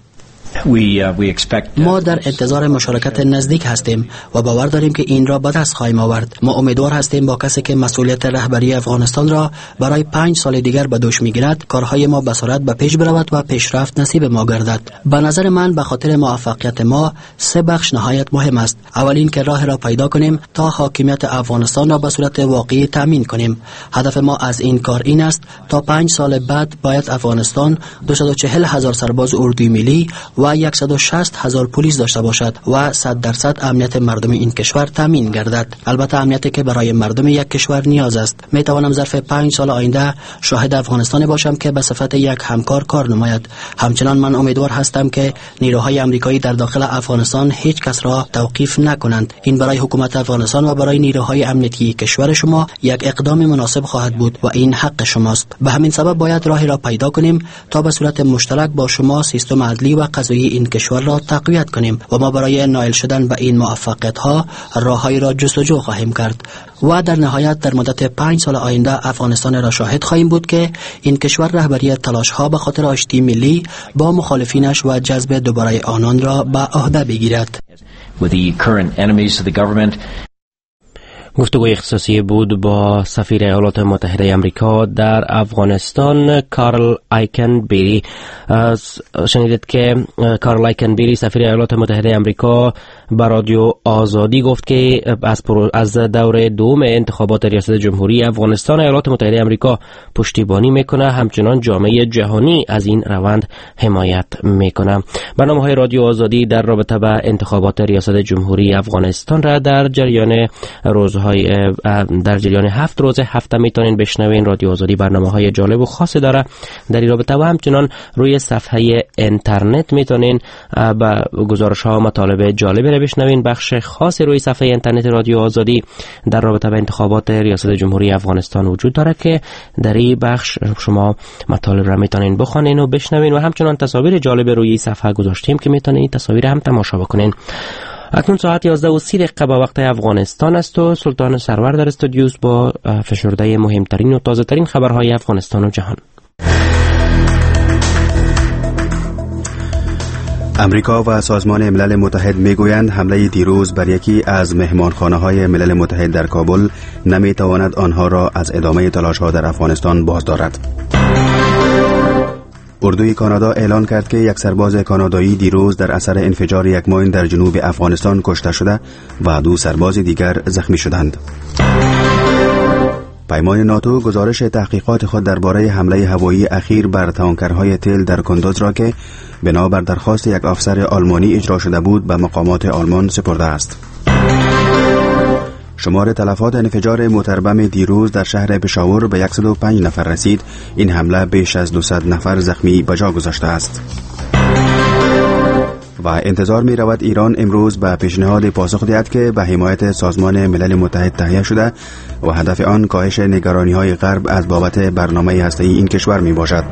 ما در انتظار مشارکت نزدیک هستیم و باور داریم که این را به دست خواهیم آورد. ما امیدوار هستیم با کسی که مسئولیت رهبری افغانستان را برای 5 سال دیگر به دوش میگیرد، کارهای ما به سرعت به پیش برود و پیشرفت نصیب ما گردد. به نظر من به خاطر موفقیت ما 3 بخش نهایت مهم است. اولین که راه را پیدا کنیم تا حاکمیت افغانستان را به صورت واقعی تامین کنیم. هدف ما از این کار این است تا 5 سال بعد باید افغانستان 240,000 سرباز اردوی ملی و 160,000 پلیس داشته باشد و 100% امنیت مردم این کشور تامین گردد. البته امنیتی که برای مردم یک کشور نیاز است. می توانم ظرف 5 سال آینده شاهد افغانستان باشم که به صفت یک همکار کار نماید. همچنان من امیدوار هستم که نیروهای آمریکایی در داخل افغانستان هیچ کس را توقیف نکنند. این برای حکومت افغانستان و برای نیروهای امنیتی کشور شما یک اقدام مناسب خواهد بود و این حق شماست. به همین سبب باید راهی را پیدا کنیم تا به صورت مشترک با شما سیستم عدلی و قضایی این کشور را تقویت کنیم و ما برای نائل شدن به این موفقیت ها راههایی را جستجو خواهیم کرد و در نهایت در مدت 5 سال آینده افغانستان را شاهد خواهیم بود که این کشور رهبری تلاش ها به خاطر آشتی ملی با مخالفینش و جذب دوباره آنان را به عهده بگیرد. گفتگوی اختصاصی بود با سفیر ایالات متحده آمریکا در افغانستان کارل آیکنبری. شنیدید که کارل آیکنبری سفیر ایالات متحده آمریکا با رادیو آزادی گفت که از دور دوم انتخابات ریاست جمهوری افغانستان ایالات متحده آمریکا پشتیبانی میکنه، همچنان جامعه جهانی از این روند حمایت میکنه. برنامه‌های رادیو آزادی در رابطه با انتخابات ریاست جمهوری افغانستان را در جریان در جریان 7 روز هفته میتونین بشنوین. رادیو آزادی برنامه‌های جالب و خاصی داره در این رابطه و همچنان روی صفحه اینترنت میتونین با گزارش‌ها و مطالب جالب را بشنوین. بخش خاصی روی صفحه اینترنت رادیو آزادی در رابطه با انتخابات ریاست جمهوری افغانستان وجود داره که در این بخش شما مطالب را میتونین بخونین و بشنوین و همچنان تصاویر جالب روی صفحه گذاشتیم که میتونین تصاویر هم تماشا بکنین. اکنون ساعت 11:30 به وقت افغانستان است و سلطان سرور در استودیو با فشرده مهمترین و تازه ترین خبرهای افغانستان و جهان. امریکا و سازمان ملل متحد میگویند حمله دیروز بر یکی از مهمانخانه‌های ملل متحد در کابل نمیتواند آنها را از ادامه تلاش‌ها در افغانستان باز دارد. اردوی کانادا اعلان کرد که یک سرباز کانادایی دیروز در اثر انفجار یک ماین در جنوب افغانستان کشته شده و 2 سرباز دیگر زخمی شدند. پیمان ناتو گزارش تحقیقات خود درباره حمله هوایی اخیر بر تانکرهای تیل در کندوز را که بنابر درخواست یک افسر آلمانی اجرا شده بود به مقامات آلمان سپرده است. شمار تلفات انفجار موتربم دیروز در شهر پشاور به 105 نفر رسید. این حمله بیش از 200 نفر زخمی به جا گذاشته است. و انتظار می رود ایران امروز به پیشنهاد پاسخ دهد که به حمایت سازمان ملل متحد تهیه شده و هدف آن کاهش نگرانی های غرب از بابت برنامه هسته‌ای این کشور می باشد.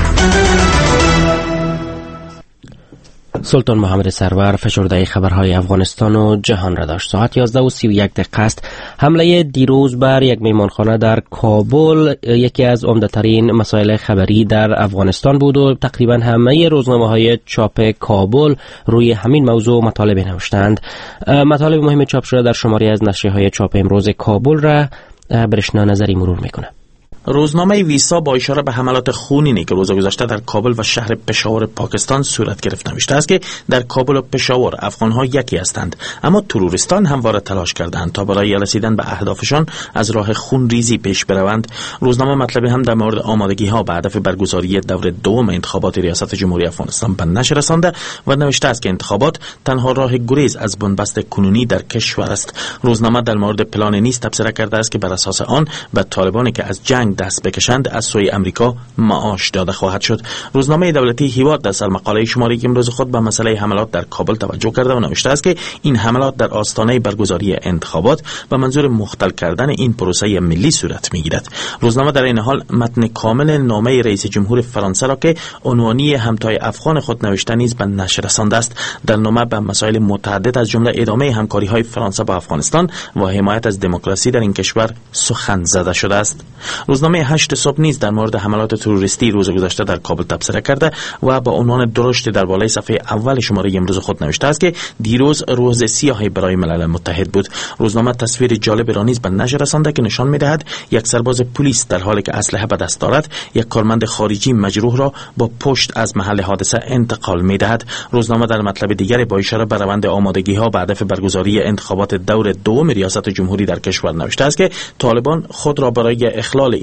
سلطان محمد سرور فشرده خبرهای افغانستان و جهان را داشت. ساعت 11:31 است. حمله دیروز بر یک میمانخانه در کابل یکی از عمده‌ترین مسائل خبری در افغانستان بود و تقریبا همه روزنامه‌های چاپ کابل روی همین موضوع مطالب نوشتند. مطالب مهم چاپ شده در شماری از نشریه‌های چاپ امروز کابل را برشنا نظری مرور می‌کنه. روزنامه ویسا با اشاره به حملات خونینی که روز گذشته در کابل و شهر پشاور پاکستان صورت گرفت نوشته است که در کابل و پشاور افغان‌ها یکی هستند، اما تروریستان همواره تلاش کردند تا برای رسیدن به اهدافشان از راه خونریزی پیش بروند. روزنامه مطلبی هم در مورد آمادگی‌ها به هدف برگزاری دور دوم انتخابات ریاست جمهوری افغانستان به نشر رسانده و نوشته است که انتخابات تنها راه گریز از بنبست کنونی در کشور است. روزنامه در مورد پلان نیز تبصره کرده است که بر اساس آن به طالبانی که از جنگ دست بکشند از سوی امریکا معاش داده خواهد شد. روزنامه دولتی هیواد در سرمقاله شماره امروز خود به مسئله حملات در کابل توجه کرده و نوشته است که این حملات در آستانه برگزاری انتخابات به منظور مختل کردن این پروسه ملی صورت میگیرد. روزنامه در این حال متن کامل نامه رئیس جمهور فرانسه را که عنوانی همتای افغان خود نوشته نیز به نشر رسانده است. در نامه به مسائل متعدد از جمله ادامه همکاری‌های فرانسه با افغانستان و حمایت از دموکراسی در این کشور سخن زده شده است. روزنامه 8 صبح نیز در مورد حملات تروریستی روز گذشته در کابل تبصره کرده و با عنوان درشت در بالای صفحه اول شماره امروز خود نوشته است که دیروز روز سیاهی برای ملل متحد بود. روزنامه تصویر جالب را نیز به نشر رسانده که نشان می‌دهد یک سرباز پلیس در حالی که اسلحه به دست دارد یک کارمند خارجی مجروح را با پشت از محل حادثه انتقال می‌دهد. روزنامه در مطلب دیگری با اشاره به روند آمادگی‌ها به هدف برگزاری انتخابات دور دوم ریاست جمهوری در کشور نوشته است که طالبان خود را برای اخلال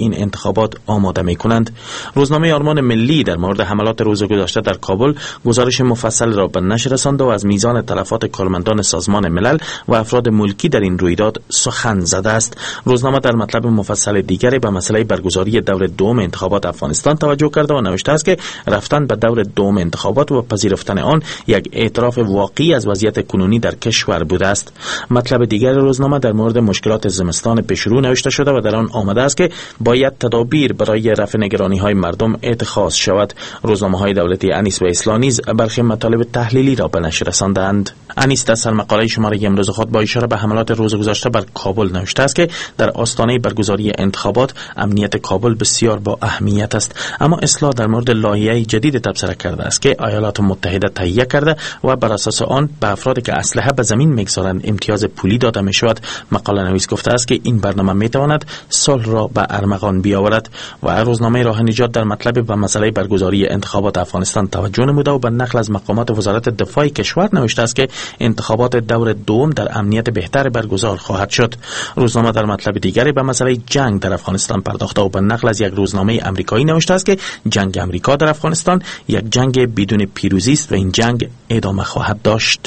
این انتخابات آماده می‌کنند. روزنامه آرمان ملی در مورد حملات روز گذشته در کابل گزارش مفصل را به نشر رساند و از میزان تلفات کارمندان سازمان ملل و افراد ملکی در این رویداد سخن زده است. روزنامه در مطلب مفصل دیگری به مسئله برگزاری دور دوم انتخابات افغانستان توجه کرده و نوشته است که رفتن به دور دوم انتخابات و پذیرفتن آن یک اعتراف واقعی از وضعیت کنونی در کشور بوده است. مطلب دیگر روزنامه در مورد مشکلات زمستان پیشرو نوشته شده و در آن آمده است که باید تدابیر برای رفع نگرانی‌های مردم اتخاذ شود. روزنامه‌های دولتی انیس و اصلاح نیز برخی مطالب تحلیلی را به نشر رساندند. انیس در سرمقاله شماره امروز خود با اشاره به حملات روز گذشته بر کابل نوشته است که در آستانه برگزاری انتخابات امنیت کابل بسیار با اهمیت است، اما اصلاح در مورد لایحه جدید تبصره کرده است که ایالات متحده تهیه کرده و بر اساس آن به افرادی که اسلحه به زمین می‌گذارند امتیاز پولی داده می‌شود. مقاله نویس گفته است که این برنامه می‌تواند صلح را به ارمغان بیاورد و روزنامه راه نجات در مطلب به مسئله برگزاری انتخابات افغانستان توجه نموده و به نقل از مقامات وزارت دفاع کشور نوشته است که انتخابات دور دوم در امنیت بهتر برگزار خواهد شد. روزنامه در مطلب دیگری به مسئله جنگ در افغانستان پرداخته و به نقل از یک روزنامه آمریکایی نوشته است که جنگ آمریکا در افغانستان یک جنگ بدون پیروزی است و این جنگ ادامه خواهد داشت.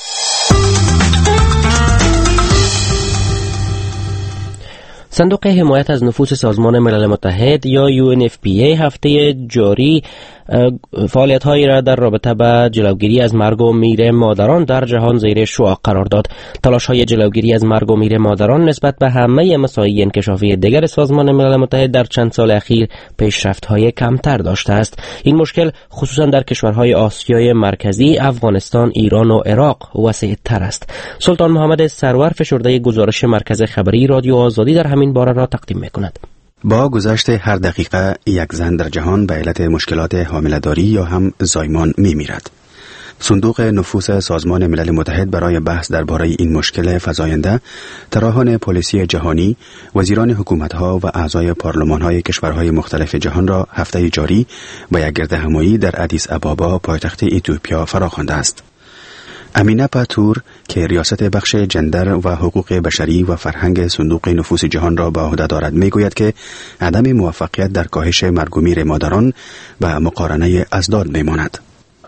صندوق حمایت از نفوس سازمان ملل متحد یا UNFPA هفته جاری فعالیت‌هایی را در رابطه با جلوگیری از مرگ و میر مادران در جهان زیر شعاع قرار داد. تلاش‌های جلوگیری از مرگ و میر مادران نسبت به همه مساعی انکشافی دیگر سازمان ملل متحد در چند سال اخیر پیشرفت‌های کمتر داشته است. این مشکل خصوصا در کشورهای آسیای مرکزی، افغانستان، ایران و عراق وسیع‌تر است. سلطان محمد سرور فشرده گزارش مرکز خبری رادیو آزادی در همین باره را تقدیم می‌کند. با گذشت هر دقیقه یک زن در جهان به علت مشکلات حامله‌داری یا هم زایمان می‌میرد. صندوق نفوس سازمان ملل متحد برای بحث درباره این مشکل فزاینده، طراحان پالیسی جهانی، وزیران حکومت‌ها و اعضای پارلمان‌های کشورهای مختلف جهان را هفته جاری با یک گردهمایی در ادیس ابابا پایتخت اتیوپیا فراخوانده است. امینه پاتور که ریاست بخش جندر و حقوق بشری و فرهنگ صندوق نفوس جهان را به عهده دارد میگوید که عدم موفقیت در کاهش مرگ و میر مادران به مقارنه ازداد میماند.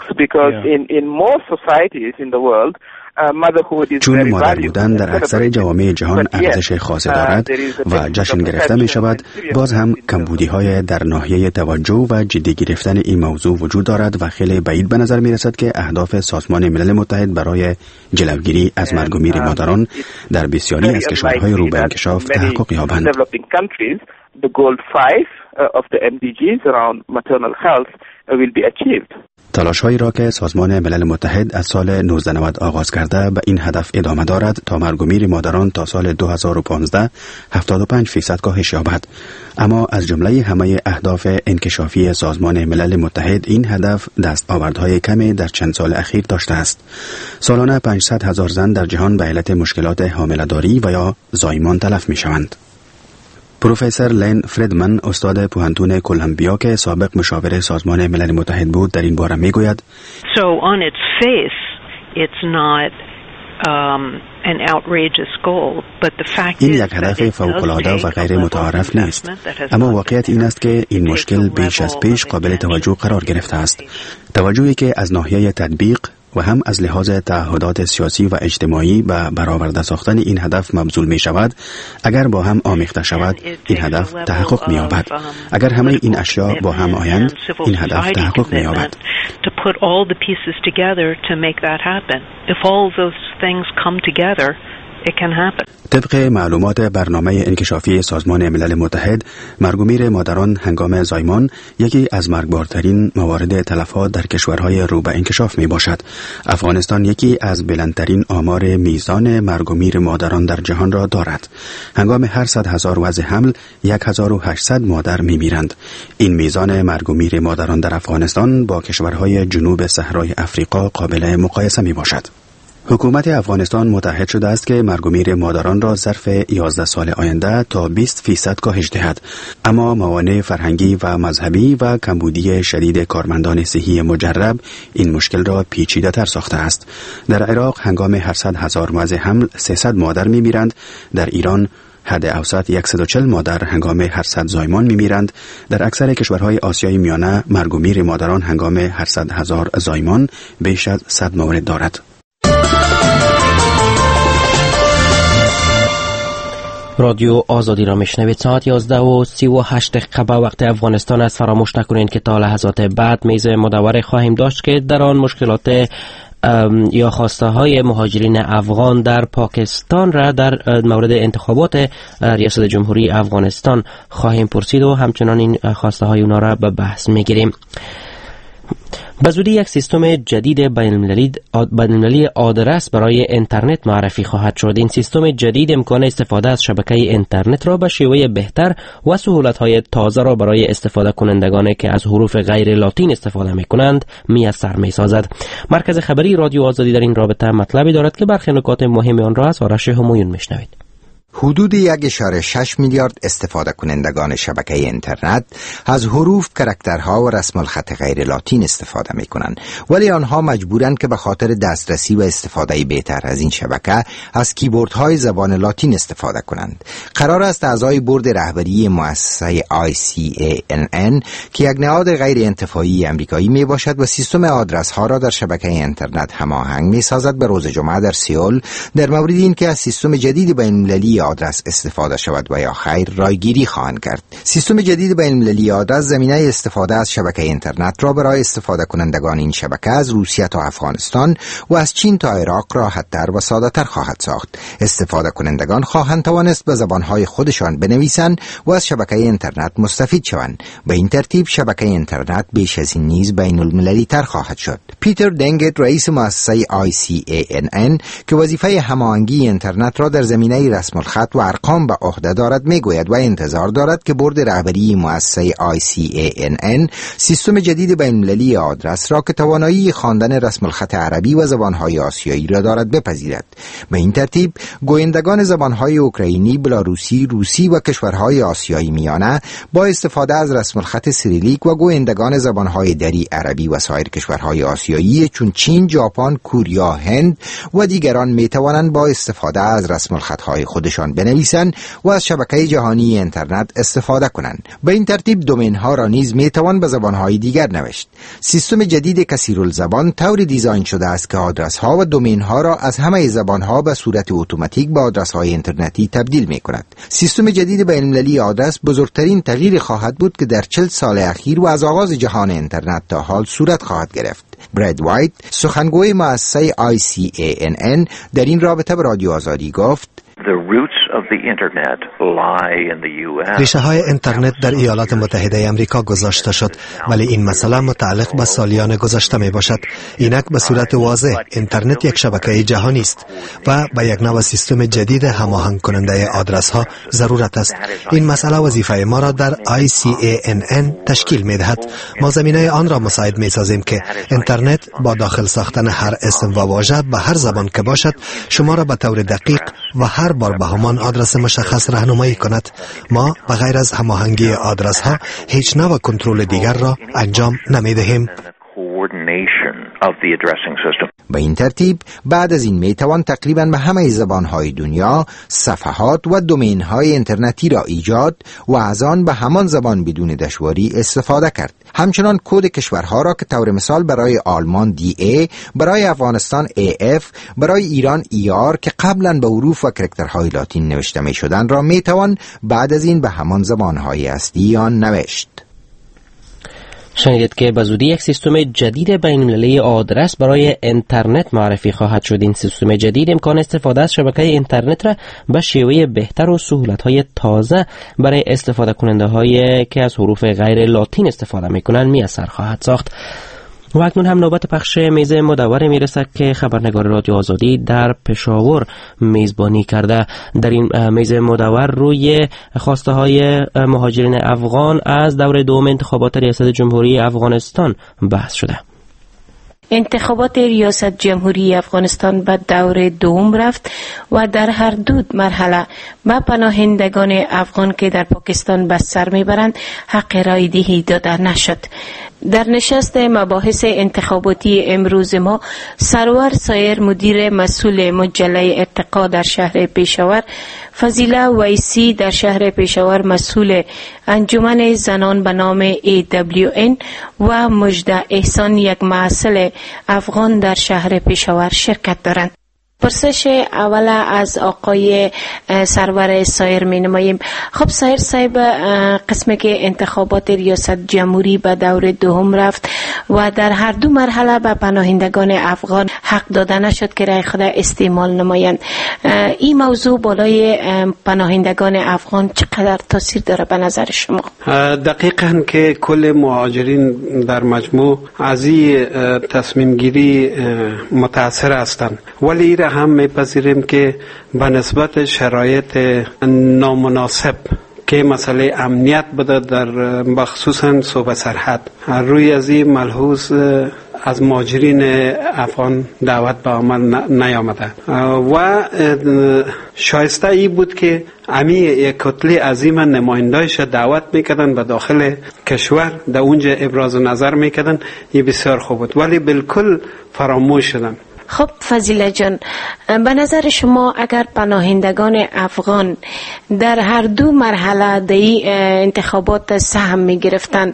چون مادر بودن در اکثر جوامع جهان ارزش خاص دارد و جشن گرفته می شود، باز هم کمبودی های در ناحیه توجه و جدی گرفتن این موضوع وجود دارد و خیلی بعید به نظر می رسد که اهداف سازمان ملل متحد برای جلوگیری از مرگ و میر مادران در بسیاری از کشورهای رو به انکشاف تحقق یابند. تلاش‌هایی را که سازمان ملل متحد از سال 1990 آغاز کرده به این هدف ادامه دارد تا مرگ و میر مادران تا سال 2015 75% کاهش یابد. اما از جمله همه اهداف انکشافی سازمان ملل متحد این هدف دستاوردهای کمی در چند سال اخیر داشته است. سالانه 500,000 زن در جهان به علت مشکلات حامله‌داری و یا زایمان تلف می‌شوند. پروفسور لین فریدمن استاد پوهنتون کلمبیا که سابق مشاور سازمان ملل متحد بود در این باره میگوید So on its face it's not an outrageous goal, but the fact این یک هدف فوق‌العاده و غیر متعارف نیست، اما واقعیت این است که این مشکل بیش از پیش قابل توجه قرار گرفته است. توجهی که از ناحیه تطبیق و هم از لحاظ تعهدات سیاسی و اجتماعی به برآورده ساختن این هدف مبذول می شود. اگر با هم آمیخته شود این هدف تحقق می یابد. اگر همه این اشیاء با هم آیند این هدف تحقق می یابد. طبق معلومات برنامه انکشافی سازمان ملل متحد، مرگ و میر مادران هنگام زایمان یکی از مرگبارترین موارد تلفات در کشورهای رو به انکشاف می باشد. افغانستان یکی از بلندترین آمار میزان مرگ و میر مادران در جهان را دارد. هنگام هر 100,000 وضع حمل 1800 مادر می میرند. این میزان مرگ و میر مادران در افغانستان با کشورهای جنوب صحرای افریقا قابل مقایسه می باشد. حکومت افغانستان متعهد شده است که مرگ و میر مادران را ظرف 11 سال آینده تا 20% کاهش دهد، اما موانع فرهنگی و مذهبی و کمبودی شدید کارمندان صحی مجرب این مشکل را پیچیده تر ساخته است. در عراق هنگام هر 100,000 وضع حمل 300 مادر می میرند، در ایران حد اوسط 140 مادر هنگام هر 100 زایمان میمیرند. در اکثر کشورهای آسیای میانه مرگ و میر مادران هنگام هر 100,000 زایمان بیش از 100 مورد دارد. رادیو آزادی را میشنوید. ساعت 11:38 به وقت افغانستان است. فراموش نکنید که تا لحظات بعد میز مدور خواهیم داشت که در آن مشکلات یا خواسته های مهاجرین افغان در پاکستان را در مورد انتخابات ریاست جمهوری افغانستان خواهیم پرسید و همچنان این خواسته های اونا را به بحث میگیریم. به زودی یک سیستم جدید بین‌المللی آدرس برای اینترنت معرفی خواهد شد. این سیستم جدید امکان استفاده از شبکه اینترنت را به شیوه بهتر و سهولت‌های تازه را برای استفاده کنندگانی که از حروف غیر لاتین استفاده می‌کنند میسر می‌سازد. مرکز خبری رادیو آزادی در این رابطه مطلبی دارد که برخی نکات مهم آن را از آرش همایون می‌شنوید. حدود 1.6 میلیارد استفاده کنندگان شبکه اینترنت از حروف، کاراکترها و رسم الخط غیر لاتین استفاده می کنند، ولی آنها مجبورند که به خاطر دسترسی و استفاده بهتر از این شبکه از کیبوردهای زبان لاتین استفاده کنند. قرار است اعضای بورد رهبری مؤسسه ICANN که یک نهاد غیر انتفاعی امریکایی می باشد و سیستم آدرس ها را در شبکه اینترنت هماهنگ می سازد، به روز جمعه در سئول در مورد این که از سیستم جدید بین‌المللی آدرس استفاده شود و یا خیر رایگیری خواهند کرد. سیستم جدید بین‌المللی آدرس زمینه استفاده از شبکه اینترنت را برای استفاده کنندگان این شبکه از روسیه تا افغانستان و از چین تا عراق راحت‌تر و ساده‌تر خواهد ساخت. استفاده کنندگان خواهند توانست به زبان‌های خودشان بنویسند و از شبکه اینترنت مستفید شوند. به این ترتیب شبکه اینترنت بیش از این نیز بین‌المللی تر خواهد شد. پیتر دنگت رئیس مؤسسه ICANN که وظیفه هماهنگی اینترنت را در زمینه رسم خط و ارقام به عهده دارد میگوید و انتظار دارد که بورد رهبری مؤسسه ICANN سیستم جدید بین‌المللی آدرس را که توانایی خواندن رسم الخط عربی و زبانهای آسیایی را دارد بپذیرد. به این ترتیب گویندگان زبانهای اوکراینی، بلاروسی، روسی و کشورهای آسیایی میانه با استفاده از رسم الخط سیریلیک و گویندگان زبانهای دری عربی و سایر کشورهای آسیایی چون چین، ژاپن، کوریا، هند و دیگران میتوانند با استفاده از رسم الخطهای خودشان بنویسند و از شبکه جهانی اینترنت استفاده کنند. به این ترتیب دومین ها را نیز میتوان به زبانهای دیگر نوشت. سیستم جدید کثیرالزبان طوری دیزاین شده است که آدرس ها و دومین ها را از همه زبان ها به صورت اتوماتیک به آدرس های اینترنتی تبدیل می کند. سیستم جدید بین‌المللی آدرس بزرگترین تغییر خواهد بود که در 40 سال اخیر و از آغاز جهان اینترنت تا حال صورت خواهد گرفت. براد وایت سخنگوی مؤسسه ICANN در این رابطه به رادیو آزادی گفت: ریشه های اینترنت در ایالات متحده آمریکا گذاشته شد، ولی این مسئله متعلق به سالیان گذشته می باشد. اینک به صورت واضح اینترنت یک شبکه جهانی است و به یک نوع سیستم جدید هماهنگ کننده آدرس ها ضرورت است. این مسئله وظیفه ما را در ICANN تشکیل می دهد. ما زمینه آن را مساعد می سازیم که اینترنت با داخل ساختن هر اسم و واژه به هر زبان که باشد شما را به طور دقیق و هر بار به همان آدرس مشخص راهنمایی کند. ما بغیر از هماهنگی آدرس ها هیچ نوع کنترل دیگر را انجام نمی دهیم. به این ترتیب بعد از این میتوان تقریبا به همه زبانهای دنیا صفحات و دومینهای اینترنتی را ایجاد و از آن به همان زبان بدون دشواری استفاده کرد. همچنان کد کشورها را که طور مثال برای آلمان DA، برای افغانستان AF، برای ایران ER که قبلا به حروف و کاراکترهای لاتین نوشته می شدن را میتوان بعد از این به همان زبانهای اصلی آن نوشت. شنیدید که به زودی یک سیستم جدید بین‌المللی آدرس برای اینترنت معرفی خواهد شد. این سیستم جدید امکان استفاده از شبکه اینترنت را به شیوه بهتر و سهولت‌های تازه برای استفاده کننده هایی که از حروف غیر لاتین استفاده می‌کنند میسر خواهد ساخت. و اکنون هم نوبت پخش میز مدور میرسد که خبرنگار رادیو آزادی در پشاور میزبانی کرده. در این میز مدور روی خواسته های مهاجرین افغان از دور دوم انتخابات ریاست جمهوری افغانستان بحث شده. انتخابات ریاست جمهوری افغانستان به دور دوم رفت و در هر دو مرحله به پناهندگان افغان که در پاکستان به سر میبرند حق رای دهی داده نشد. در نشست مباحث انتخاباتی امروز ما، سرور سایر مدیر مسئول مجله ارتقا در شهر پشاور، فضیله ویسی در شهر پشاور مسئول انجمن زنان به نام AWN و مجده احسان یک محصل افغان در شهر پشاور شرکت دارند. پرسش اول از آقای سرور سایر می نماییم. خب سایر صاحب، قسمی که انتخابات ریاست جمهوری به دور دوم رفت و در هر دو مرحله به پناهندگان افغان حق داده نشد که رای خود استعمال نمایند. این موضوع بالای پناهندگان افغان چقدر تاثیر داره به نظر شما؟ دقیقاً که کل مهاجرین در مجموع از این تصمیم گیری متاثر هستند، ولی هم میپذیریم که به نسبت شرایط نامناسب که مسئله امنیت بوده در بخصوصا صوبه سرحد، روی از این ملحوظ از مهاجرین افغان دعوت به عمل نیامده و شایسته ای بود که امی یک کتله عظیم نمایندایش دعوت میکردن به داخل کشور، در اونجا ابراز نظر میکردن. این بسیار خوب بود، ولی بالکل فراموش شدن. خب فضیله جان، به نظر شما اگر پناهندگان افغان در هر دو مرحله در انتخابات سهم می گرفتن،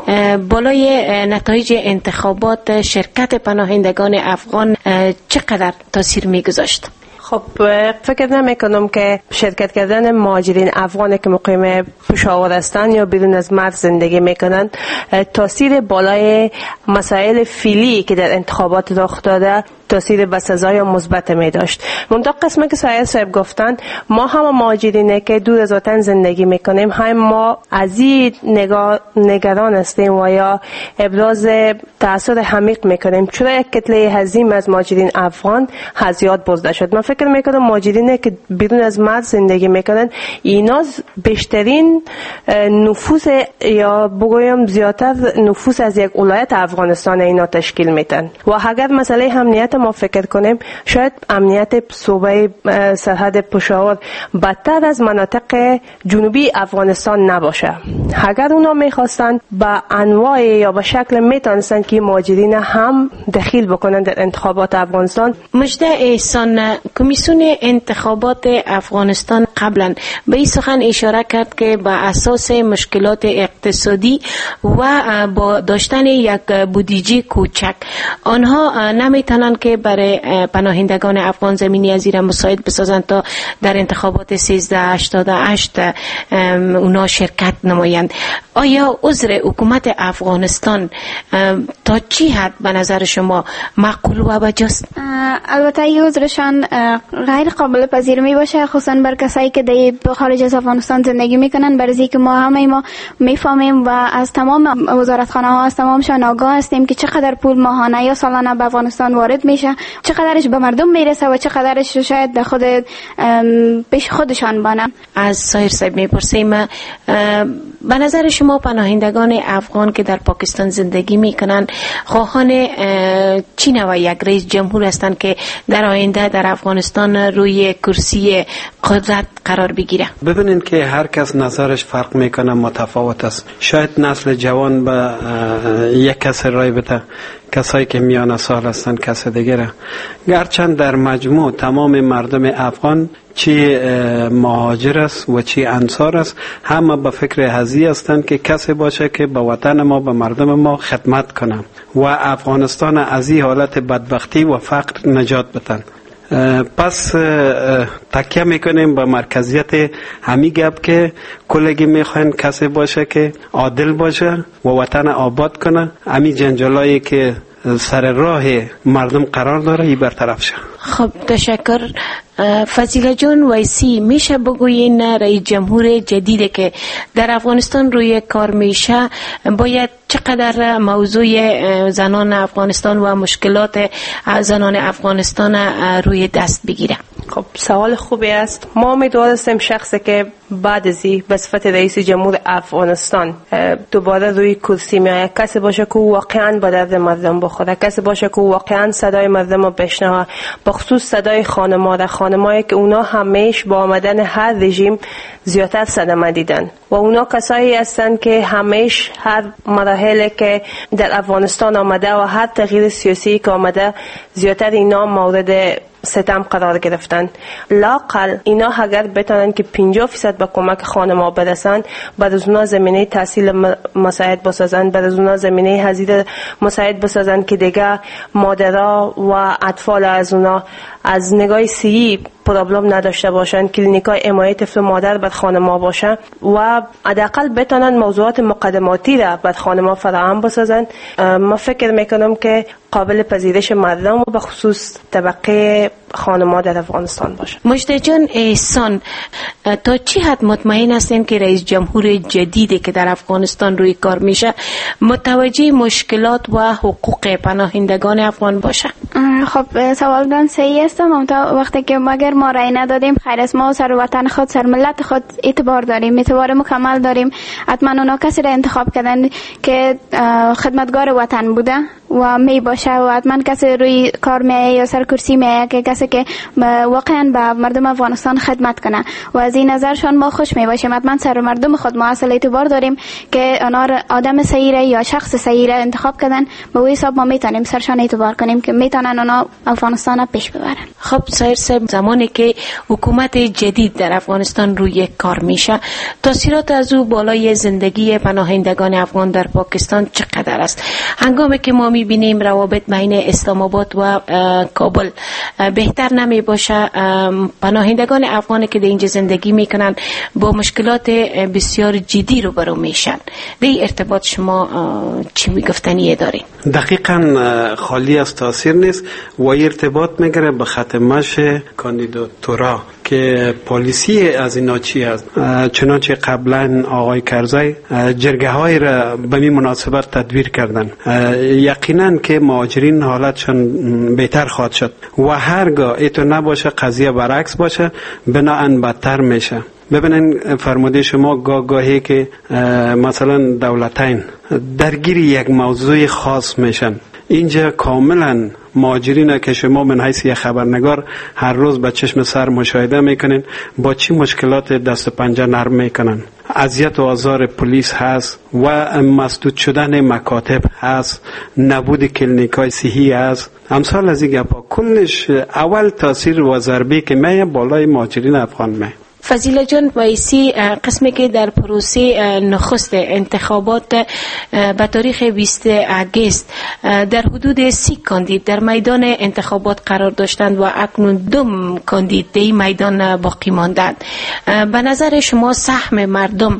بالای نتایج انتخابات شرکت پناهندگان افغان چقدر تاثیر می گذاشت؟ خب فکر نمی کنم که شرکت کردن مهاجرین افغانی که مقیم پشاور هستند یا بیرون از مرز زندگی میکنند تاثیر بالای مسائل فعلی که در انتخابات رخ داده تاثیر بسزای و مثبت می داشت. منتها قسمی که سایر صاحب گفتند، ما هم مهاجرینه که دور از وطن زندگی میکنیم، هم ما از این نگران هستیم و یا ابراز تأثیر عمیق میکنیم، چرا یک کتله عظیم از مهاجرین افغان از یاد برده شد. من فکر میکنم مهاجرینه که بیرون از مرز زندگی میکنن، اینا بیشترین نفوس یا بگویم زیادتر نفوس از یک ولایت افغانستان اینا تشکیل میدن و اگر مسئله امنیت ما فکر کنیم، شاید امنیت صوبه سرحد پشاور بدتر از مناطق جنوبی افغانستان نباشه. اگر اونا میخواستن به انواع یا به شکل میتونستن که مهاجرین هم دخیل بکنن در انتخابات افغانستان. مجده احسان، کمیسیون انتخابات افغانستان قبلا به این سخن اشاره کرد که با اساس مشکلات اقتصادی و با داشتن یک بودجه کوچک، آنها نمیتونن که برای پناهندگان افغان زمینی از زیر مساعد بسازند تا در انتخابات 1388 اونا شرکت نمایند. آیا عذر حکومت افغانستان تا چی حد به نظر شما معقول و بجاست؟ البته این عذرشان غیر قابل پذیر می باشه، خصوصا بر کسایی که در خارج از افغانستان زندگی میکنن، برای که ما همه ما میفهمیم و از تمام وزارتخانه ها از تمامشان آگاه هستیم که چقدر پول ماهانه یا سالانه به افغانستان وارد میشه، چقدرش به مردم میرسه و چقدرش شاید در خود پیش خودشان بانه. از سایر صاحب میپرسیم، به نظر شما پناهندگان افغان که در پاکستان زندگی میکنن خواهان چی نوع یک رئیس جمهور هستند که در آینده در افغانستان روی کرسی قدرت قرار بگیره؟ ببینین که هر کس نظرش فرق میکنه، متفاوت است. شاید نسل جوان به یک کس رای بده، کسایی که میان سال هستند کس دیگره. گرچند در مجموع تمام مردم افغان چی مهاجر است و چی انصار است، همه به فکر هزی هستند که کسی باشه که به وطن ما، به مردم ما خدمت کنه و افغانستان از این حالت بدبختی و فقر نجات بدن. پس تکیه میکنیم به مرکزیت همی گپ که کلگی میخواین کسی باشه که عادل باشه و وطن آباد کنه، همی جنجالایی که سر راه مردم قرار داره ای برطرف شه. خب تشکر. فضیله جان ویسی، میشه بگوین رئیس جمهور جدیدی که در افغانستان روی کار میشه باید چقدر موضوع زنان افغانستان و مشکلات زنان افغانستان روی دست بگیره؟ خب سوال خوبی است. ما امیدوار هستیم شخصی که بعد از این به صفت رئیس جمهور افغانستان دوباره روی کرسی میآید، کسی باشه که واقعا به درد مردم بخوره، کسی باشه که واقعا صدای مردم رو بشنوه، بخصوص صدای خانمایی که اونا همیشه با آمدن هر رژیم زیادتر صدمه دیدن و اونا کسایی هستند که همیشه هر مراحلی که در افغانستان آمده و هر تغییر سیاسی که آمده زیادتر اینا مورد ستم قرار گرفتن. لاقل اینا اگر بتونن که 50% به کمک خانم‌ها برسن، بعد از اونا زمینه تحصیل مساعد بسازن، بعد از اونا زمینه هزینه مساعد بسازن که دیگه مادرها و اطفال از اونا از نگاه صحی پرابلم نداشته باشن، کلینیکای حمایت طفل مادر بر خانم‌ها باشه و حداقل بتونن موضوعات مقدماتی را بر خانم‌ها فراهم بسازن. ما فکر میکنم که قابل پذیرش مردم و به خصوص طبقه خانم‌ها در افغانستان باشه. مجده جان احسان، تا چی حد مطمئن هستین که رئیس جمهور جدیدی که در افغانستان روی کار میشه متوجه مشکلات و حقوق پناهندگان افغان باشه؟ خب سوالتان صحیح است. وقتی که مگر ما رأی ندادیم، خیر است، ما سر وطن خود، سر ملت خود اعتبار داریم، اعتبار مکمل داریم. حتما اونا کسی را انتخاب کردن که خدمتگار وطن بوده و می باشه و حتما کسی روی کار میایه یا سر کرسی میایه که کسی که واقعا به مردم افغانستان خدمت کنه و از این نظرشان ما خوش می باشیم. حتما سر مردم خود ما اصل اعتبار داریم که اونا آدم صحیح یا شخص صحیح را انتخاب کردن، به وی حساب ما میتونیم سرشان اعتبار کنیم که میتونن اونا افغانستان را پیش ببرن. خب سایر صاحب، زمانی که حکومت جدید در افغانستان روی کار میشه، تاثیرات از او بالای زندگی پناهندگان افغان در پاکستان چقدر است؟ هنگامی که ما میبینیم روابط بین اسلام آباد و کابل بهتر نمی باشه، پناهندگان افغانی که در اینجا زندگی میکنن با مشکلات بسیار جدی روبرو میشن. به این ارتباط شما چی میگفتنی دارین؟ دقیقاً خالی از تاثیر نیست و ارتباط میگره به خط مشی کاندیداتورا که پالیسی از اینا چی است. چنانچه قبلا آقای کرزی جرگه های را به این مناسبت تدبیر کردن، یقینا که مهاجرین حالتشان بهتر خواهد شد و هرگاه ایتو نباشه قضیه برعکس باشه بناهن بدتر میشه. ببینن فرموده شما گاهی که مثلا دولتین درگیر یک موضوع خاص میشن، اینجا کاملا مهاجرین که شما من حیث یک خبرنگار هر روز با چشم سر مشاهده میکنین با چی مشکلات دست پنجه نرم میکنن. اذیت و آزار پلیس هست و مسدود شدن مکاتب هست، نبود کلینیکای صحی هست، امثال از این گپا کلش اول تاثیر و ضربه که میه بالای مهاجرین افغان میه. فضیله جان، وایسی قسمی که در پروسه نخست انتخابات به تاریخ 20 اگست در حدود 30 کاندید در میدان انتخابات قرار داشتند و اکنون 2 کاندید در میدان باقی ماندند. به نظر شما سهم مردم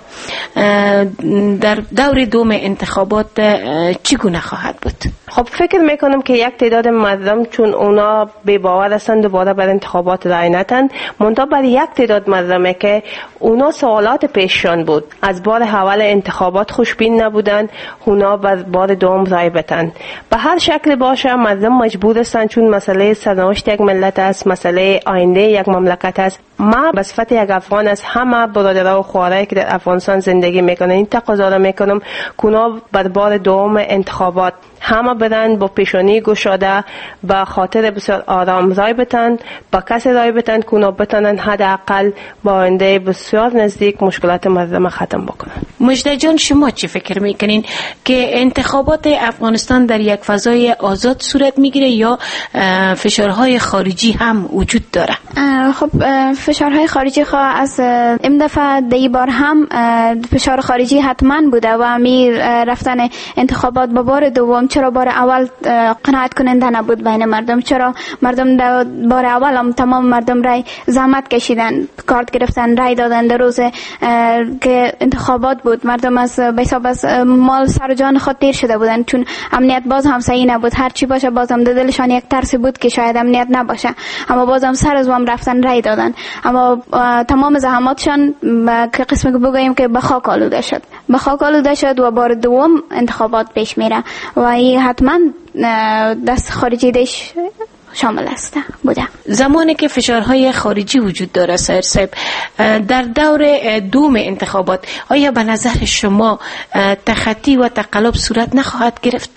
در دور دوم انتخابات چگونه خواهد بود؟ خب فکر میکنم که یک تعداد مردم چون اونا بی باور هستند دوباره بر انتخابات رای ندن، منتها برای یک تعداد مردمه که اونا سوالات پیششان بود، از بار اول انتخابات خوشبین نبودن، اونا بار دوم رای بدن. به هر شکل باشه مردم مجبور هستند، چون مسئله سرنوشت یک ملت است، مسئله آینده یک مملکت است. ما به صفت یک افغان از همه برادرها و خواهرایی که در افغانستان زندگی میکنن این تقاضا را میکنم که اونا بر بار دوم انتخابات همه بدن با پیشانی گشاده به خاطر بسیار آرام رای بدن، با کسی رای بدن که اونا بتونن حداقل با آینده بسیار نزدیک مشکلات مردم ختم بکنن. مجده جان، شما چی فکر میکنین که انتخابات افغانستان در یک فضای آزاد صورت میگیره یا فشارهای خارجی هم وجود داره؟ خب فشارهای خارجی از این دفعه دی بار هم فشار خارجی حتما بوده و می رفتن انتخابات با بار دوم چرا بار اول قناعت کننده نبود بین مردم؟ چرا مردم بار اول هم تمام مردم رای زحمت کشیدن، کارت گرفتن، رای دادن. در روز که انتخابات بود مردم از حساب از مال سر جان خود تیر شده بودن، چون امنیت باز هم صحیح نبود. هر چی باشه باز هم دلشان یک ترس بود که شاید امنیت نباشه، اما باز هم سر از وام رفتن رای دادن. اما تمام زحماتشان که قسمی که بگوییم که به خاک آلوده شد، به خاک آلوده شد و بار دوم انتخابات پیش میره و این حتما دست خارجی دیش شامل است بوده. زمانی که فشارهای خارجی وجود داره سایر صاحب، در دور دوم انتخابات آیا به نظر شما تخطی و تقلب صورت نخواهد گرفت؟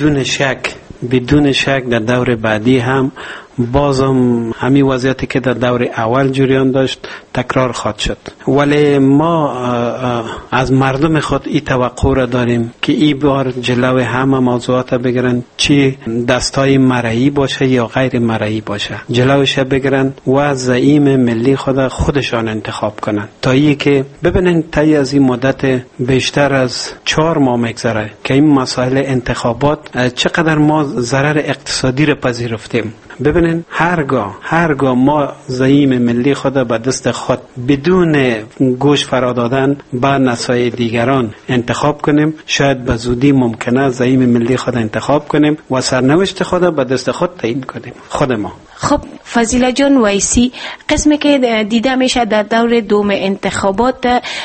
بدون شک در دور بعدی هم بازم همین وضعیتی که در دور اول جریان داشت تکرار خواهد شد، ولی ما از مردم خود این توقع را داریم که این بار جلوی همه موضوعات بگیرن، چی دستای مرئی باشه یا غیر مرئی باشه، جلوش بگیرن و زعیم ملی خودشان انتخاب کنن، تا ای که ببینن طی از این مدت بیشتر از 4 ماه میگذره که این مسائل انتخابات چقدر ما ضرر اقتصادی را پذیرفتیم. ببینن هرگاه ما زعیم ملی خود به دست خود بدون گوش فرا دادن به نسای دیگران انتخاب کنیم، شاید به زودی ممکنه زعیم ملی خود انتخاب کنیم و سرنوشت خود به دست خود تعیین کنیم خود ما. خب فضیله جان ویسی، قسمی که دیده میشه در دور دوم انتخابات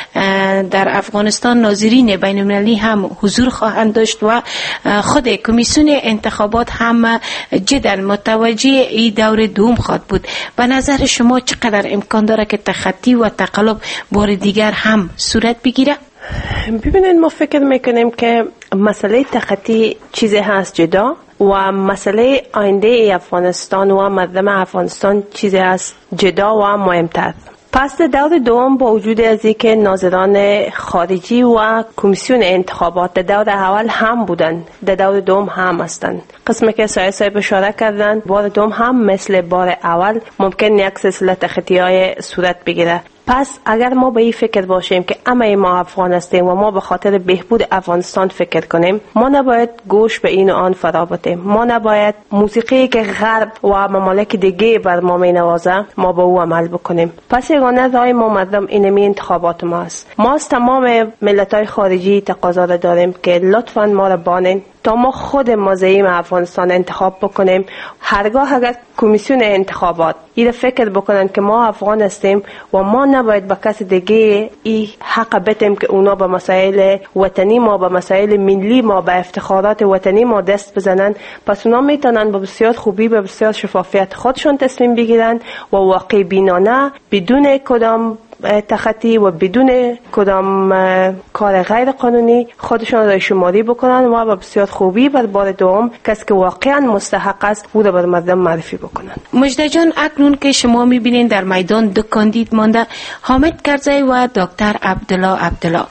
در افغانستان ناظرین بین المللی هم حضور خواهند داشت و خود کمیسیون انتخابات هم جدا متوجه این دور دوم خواهد بود. به نظر شما چقدر امکان داره که تخطی و تقلب بار دیگر هم صورت بگیره؟ ببینید، ما فکر میکنیم که مسئله تخطی چیزی هست جدا و مسئله آینده افغانستان و مردم افغانستان چیزی هست جدا و مهمتر. پس در دور دوم با وجود از اینکه ناظران خارجی و کمیسیون انتخابات در دور اول هم بودن، در دور دوم هم هستند. قسمی که صاحب اشاره کردن، بار دوم هم مثل بار اول ممکن یک سلسله تخطی‌های صورت بگیره. پس اگر ما به این فکر باشیم که همه ما افغان هستیم و ما به خاطر بهبود افغانستان فکر کنیم، ما نباید گوش به این و آن فرا بتیم، ما نباید موسیقی که غرب و ممالک دیگه بر ما می نوازه ما به او عمل بکنیم. پس یگانه راه ما مردم اینمی انتخابات ما است. ما از تمام ملت‌های خارجی تقاضا داریم که لطفاً ما را بانین تا ما خود زعیم افغانستان انتخاب بکنیم. هرگاه اگر کمیسیون انتخابات این فکر بکنن که ما افغان هستیم و ما نباید با کس دیگه این حق بدیم که اونا به مسائل وطنی ما، به مسائل ملی ما، به افتخارات وطنی ما دست بزنن، پس اونا میتونن با بسیار خوبی، به بسیار شفافیت خودشون تصمیم بگیرن و واقع بینانه بدون کدام تخطی و بدون کدام کار غیر قانونی خودشان را شماری بکنن و با بسیار خوبی بر بار دوم کسی که واقعا مستحق است او را بر مردم معرفی بکنن. مجده جان، اکنون که شما میبینین در میدان 2 کاندید مانده، حامد کرزی و دکتر عبدالله،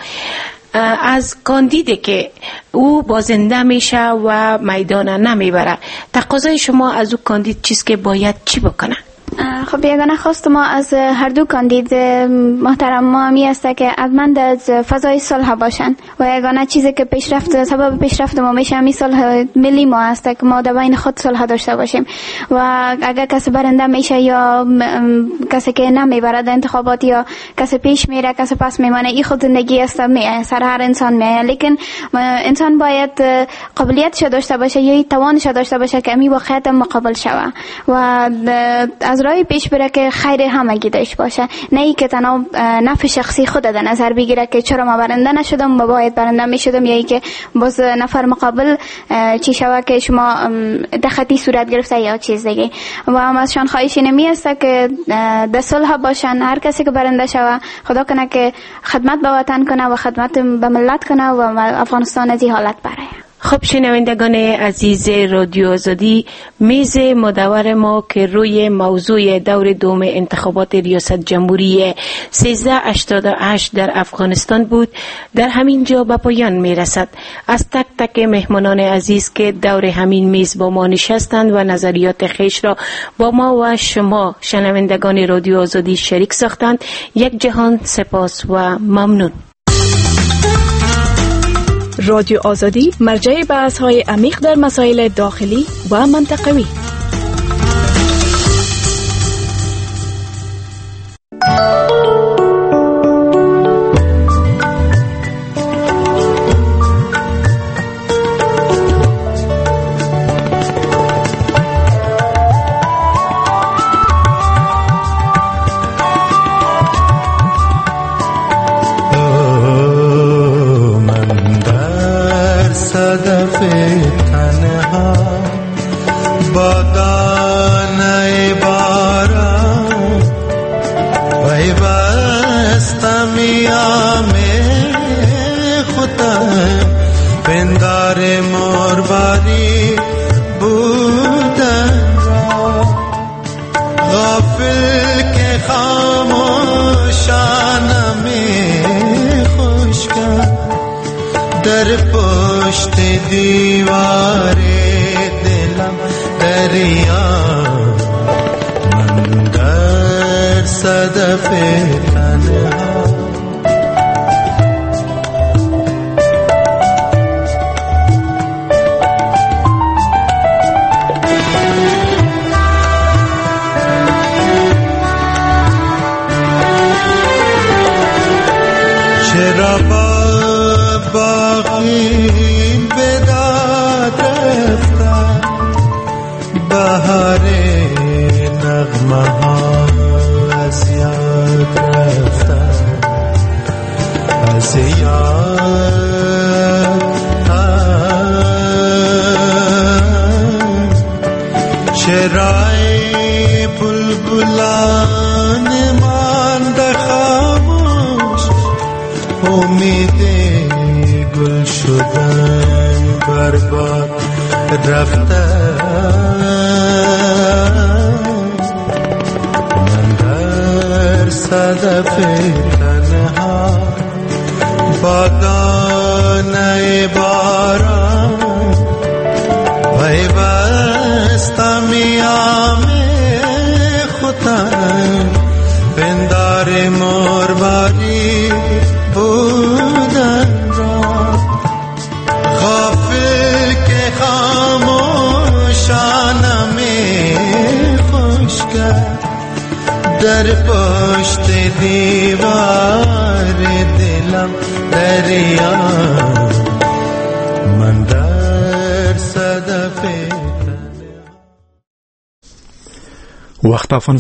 از کاندیدی که او بازنده میشه و میدان نمیبره، تقاضای شما از او کاندید چیست که باید چی بکنه؟ خب یگانه خواست ما از هر دو کاندید محترم ما همی است که حتما در فضای صلح باشن و یگانه چیزی که سبب پیشرفت ما میشه همین صلح ملی ما است که ما در بین خود صلح داشته باشیم و اگر کسی برنده میشه یا کسی که نمیبره در انتخابات یا کسی پیش میره کسی پس میمانه، این خود زندگی است، سر هر انسان میه، لیکن انسان باید قابلیتش داشته باشه یا توانش داشته باشه که امی واقعیت مقابل شوه و از راه پیش بره که خیر همگی داشت باشه، نه ای که تنها نفع شخصی خود در نظر بگیره که چرا ما برنده نشدم و باید برنده میشدم، یا ای که باز نفر مقابل چی شوه که شما تخطی صورت گرفته یا چیز دیگه. و هم ازشان خواهش نمی است که در صلح باشن، هر کسی که برنده شوه خدا کنه که خدمت به وطن کنه و خدمت به ملت کنه و افغانستان از این حالت بره. خب شنوندگان عزیز رادیو آزادی، میز مدور ما که روی موضوع دور دوم انتخابات ریاست جمهوری 1388 در افغانستان بود در همین جا به پایان میرسد. از تک تک مهمانان عزیز که دور همین میز با ما نشستند و نظریات خیش را با ما و شما شنوندگان رادیو آزادی شریک ساختند، یک جهان سپاس و ممنون. رادیو آزادی مرجع بحث‌های عمیق در مسائل داخلی و منطقوی. but پیوستم یام خودم پندار مرباری بودن را غافل که خاموشانم خوش کرد در پشت دیوار دلم دریا من در صدف تنها چرا باغی به داد رفتن بهار نغمه ها از یاد رفتن از یاد چرا ای بلبلان مانده خاموش امید گل شدن برباد رفتن من در صدف تنها با دانه باران پیوستم یام خودم پندار مرباری بودن را غافل که خاموشانم خوش کرد در پشت دیوار دلم دریا من در صدف وقت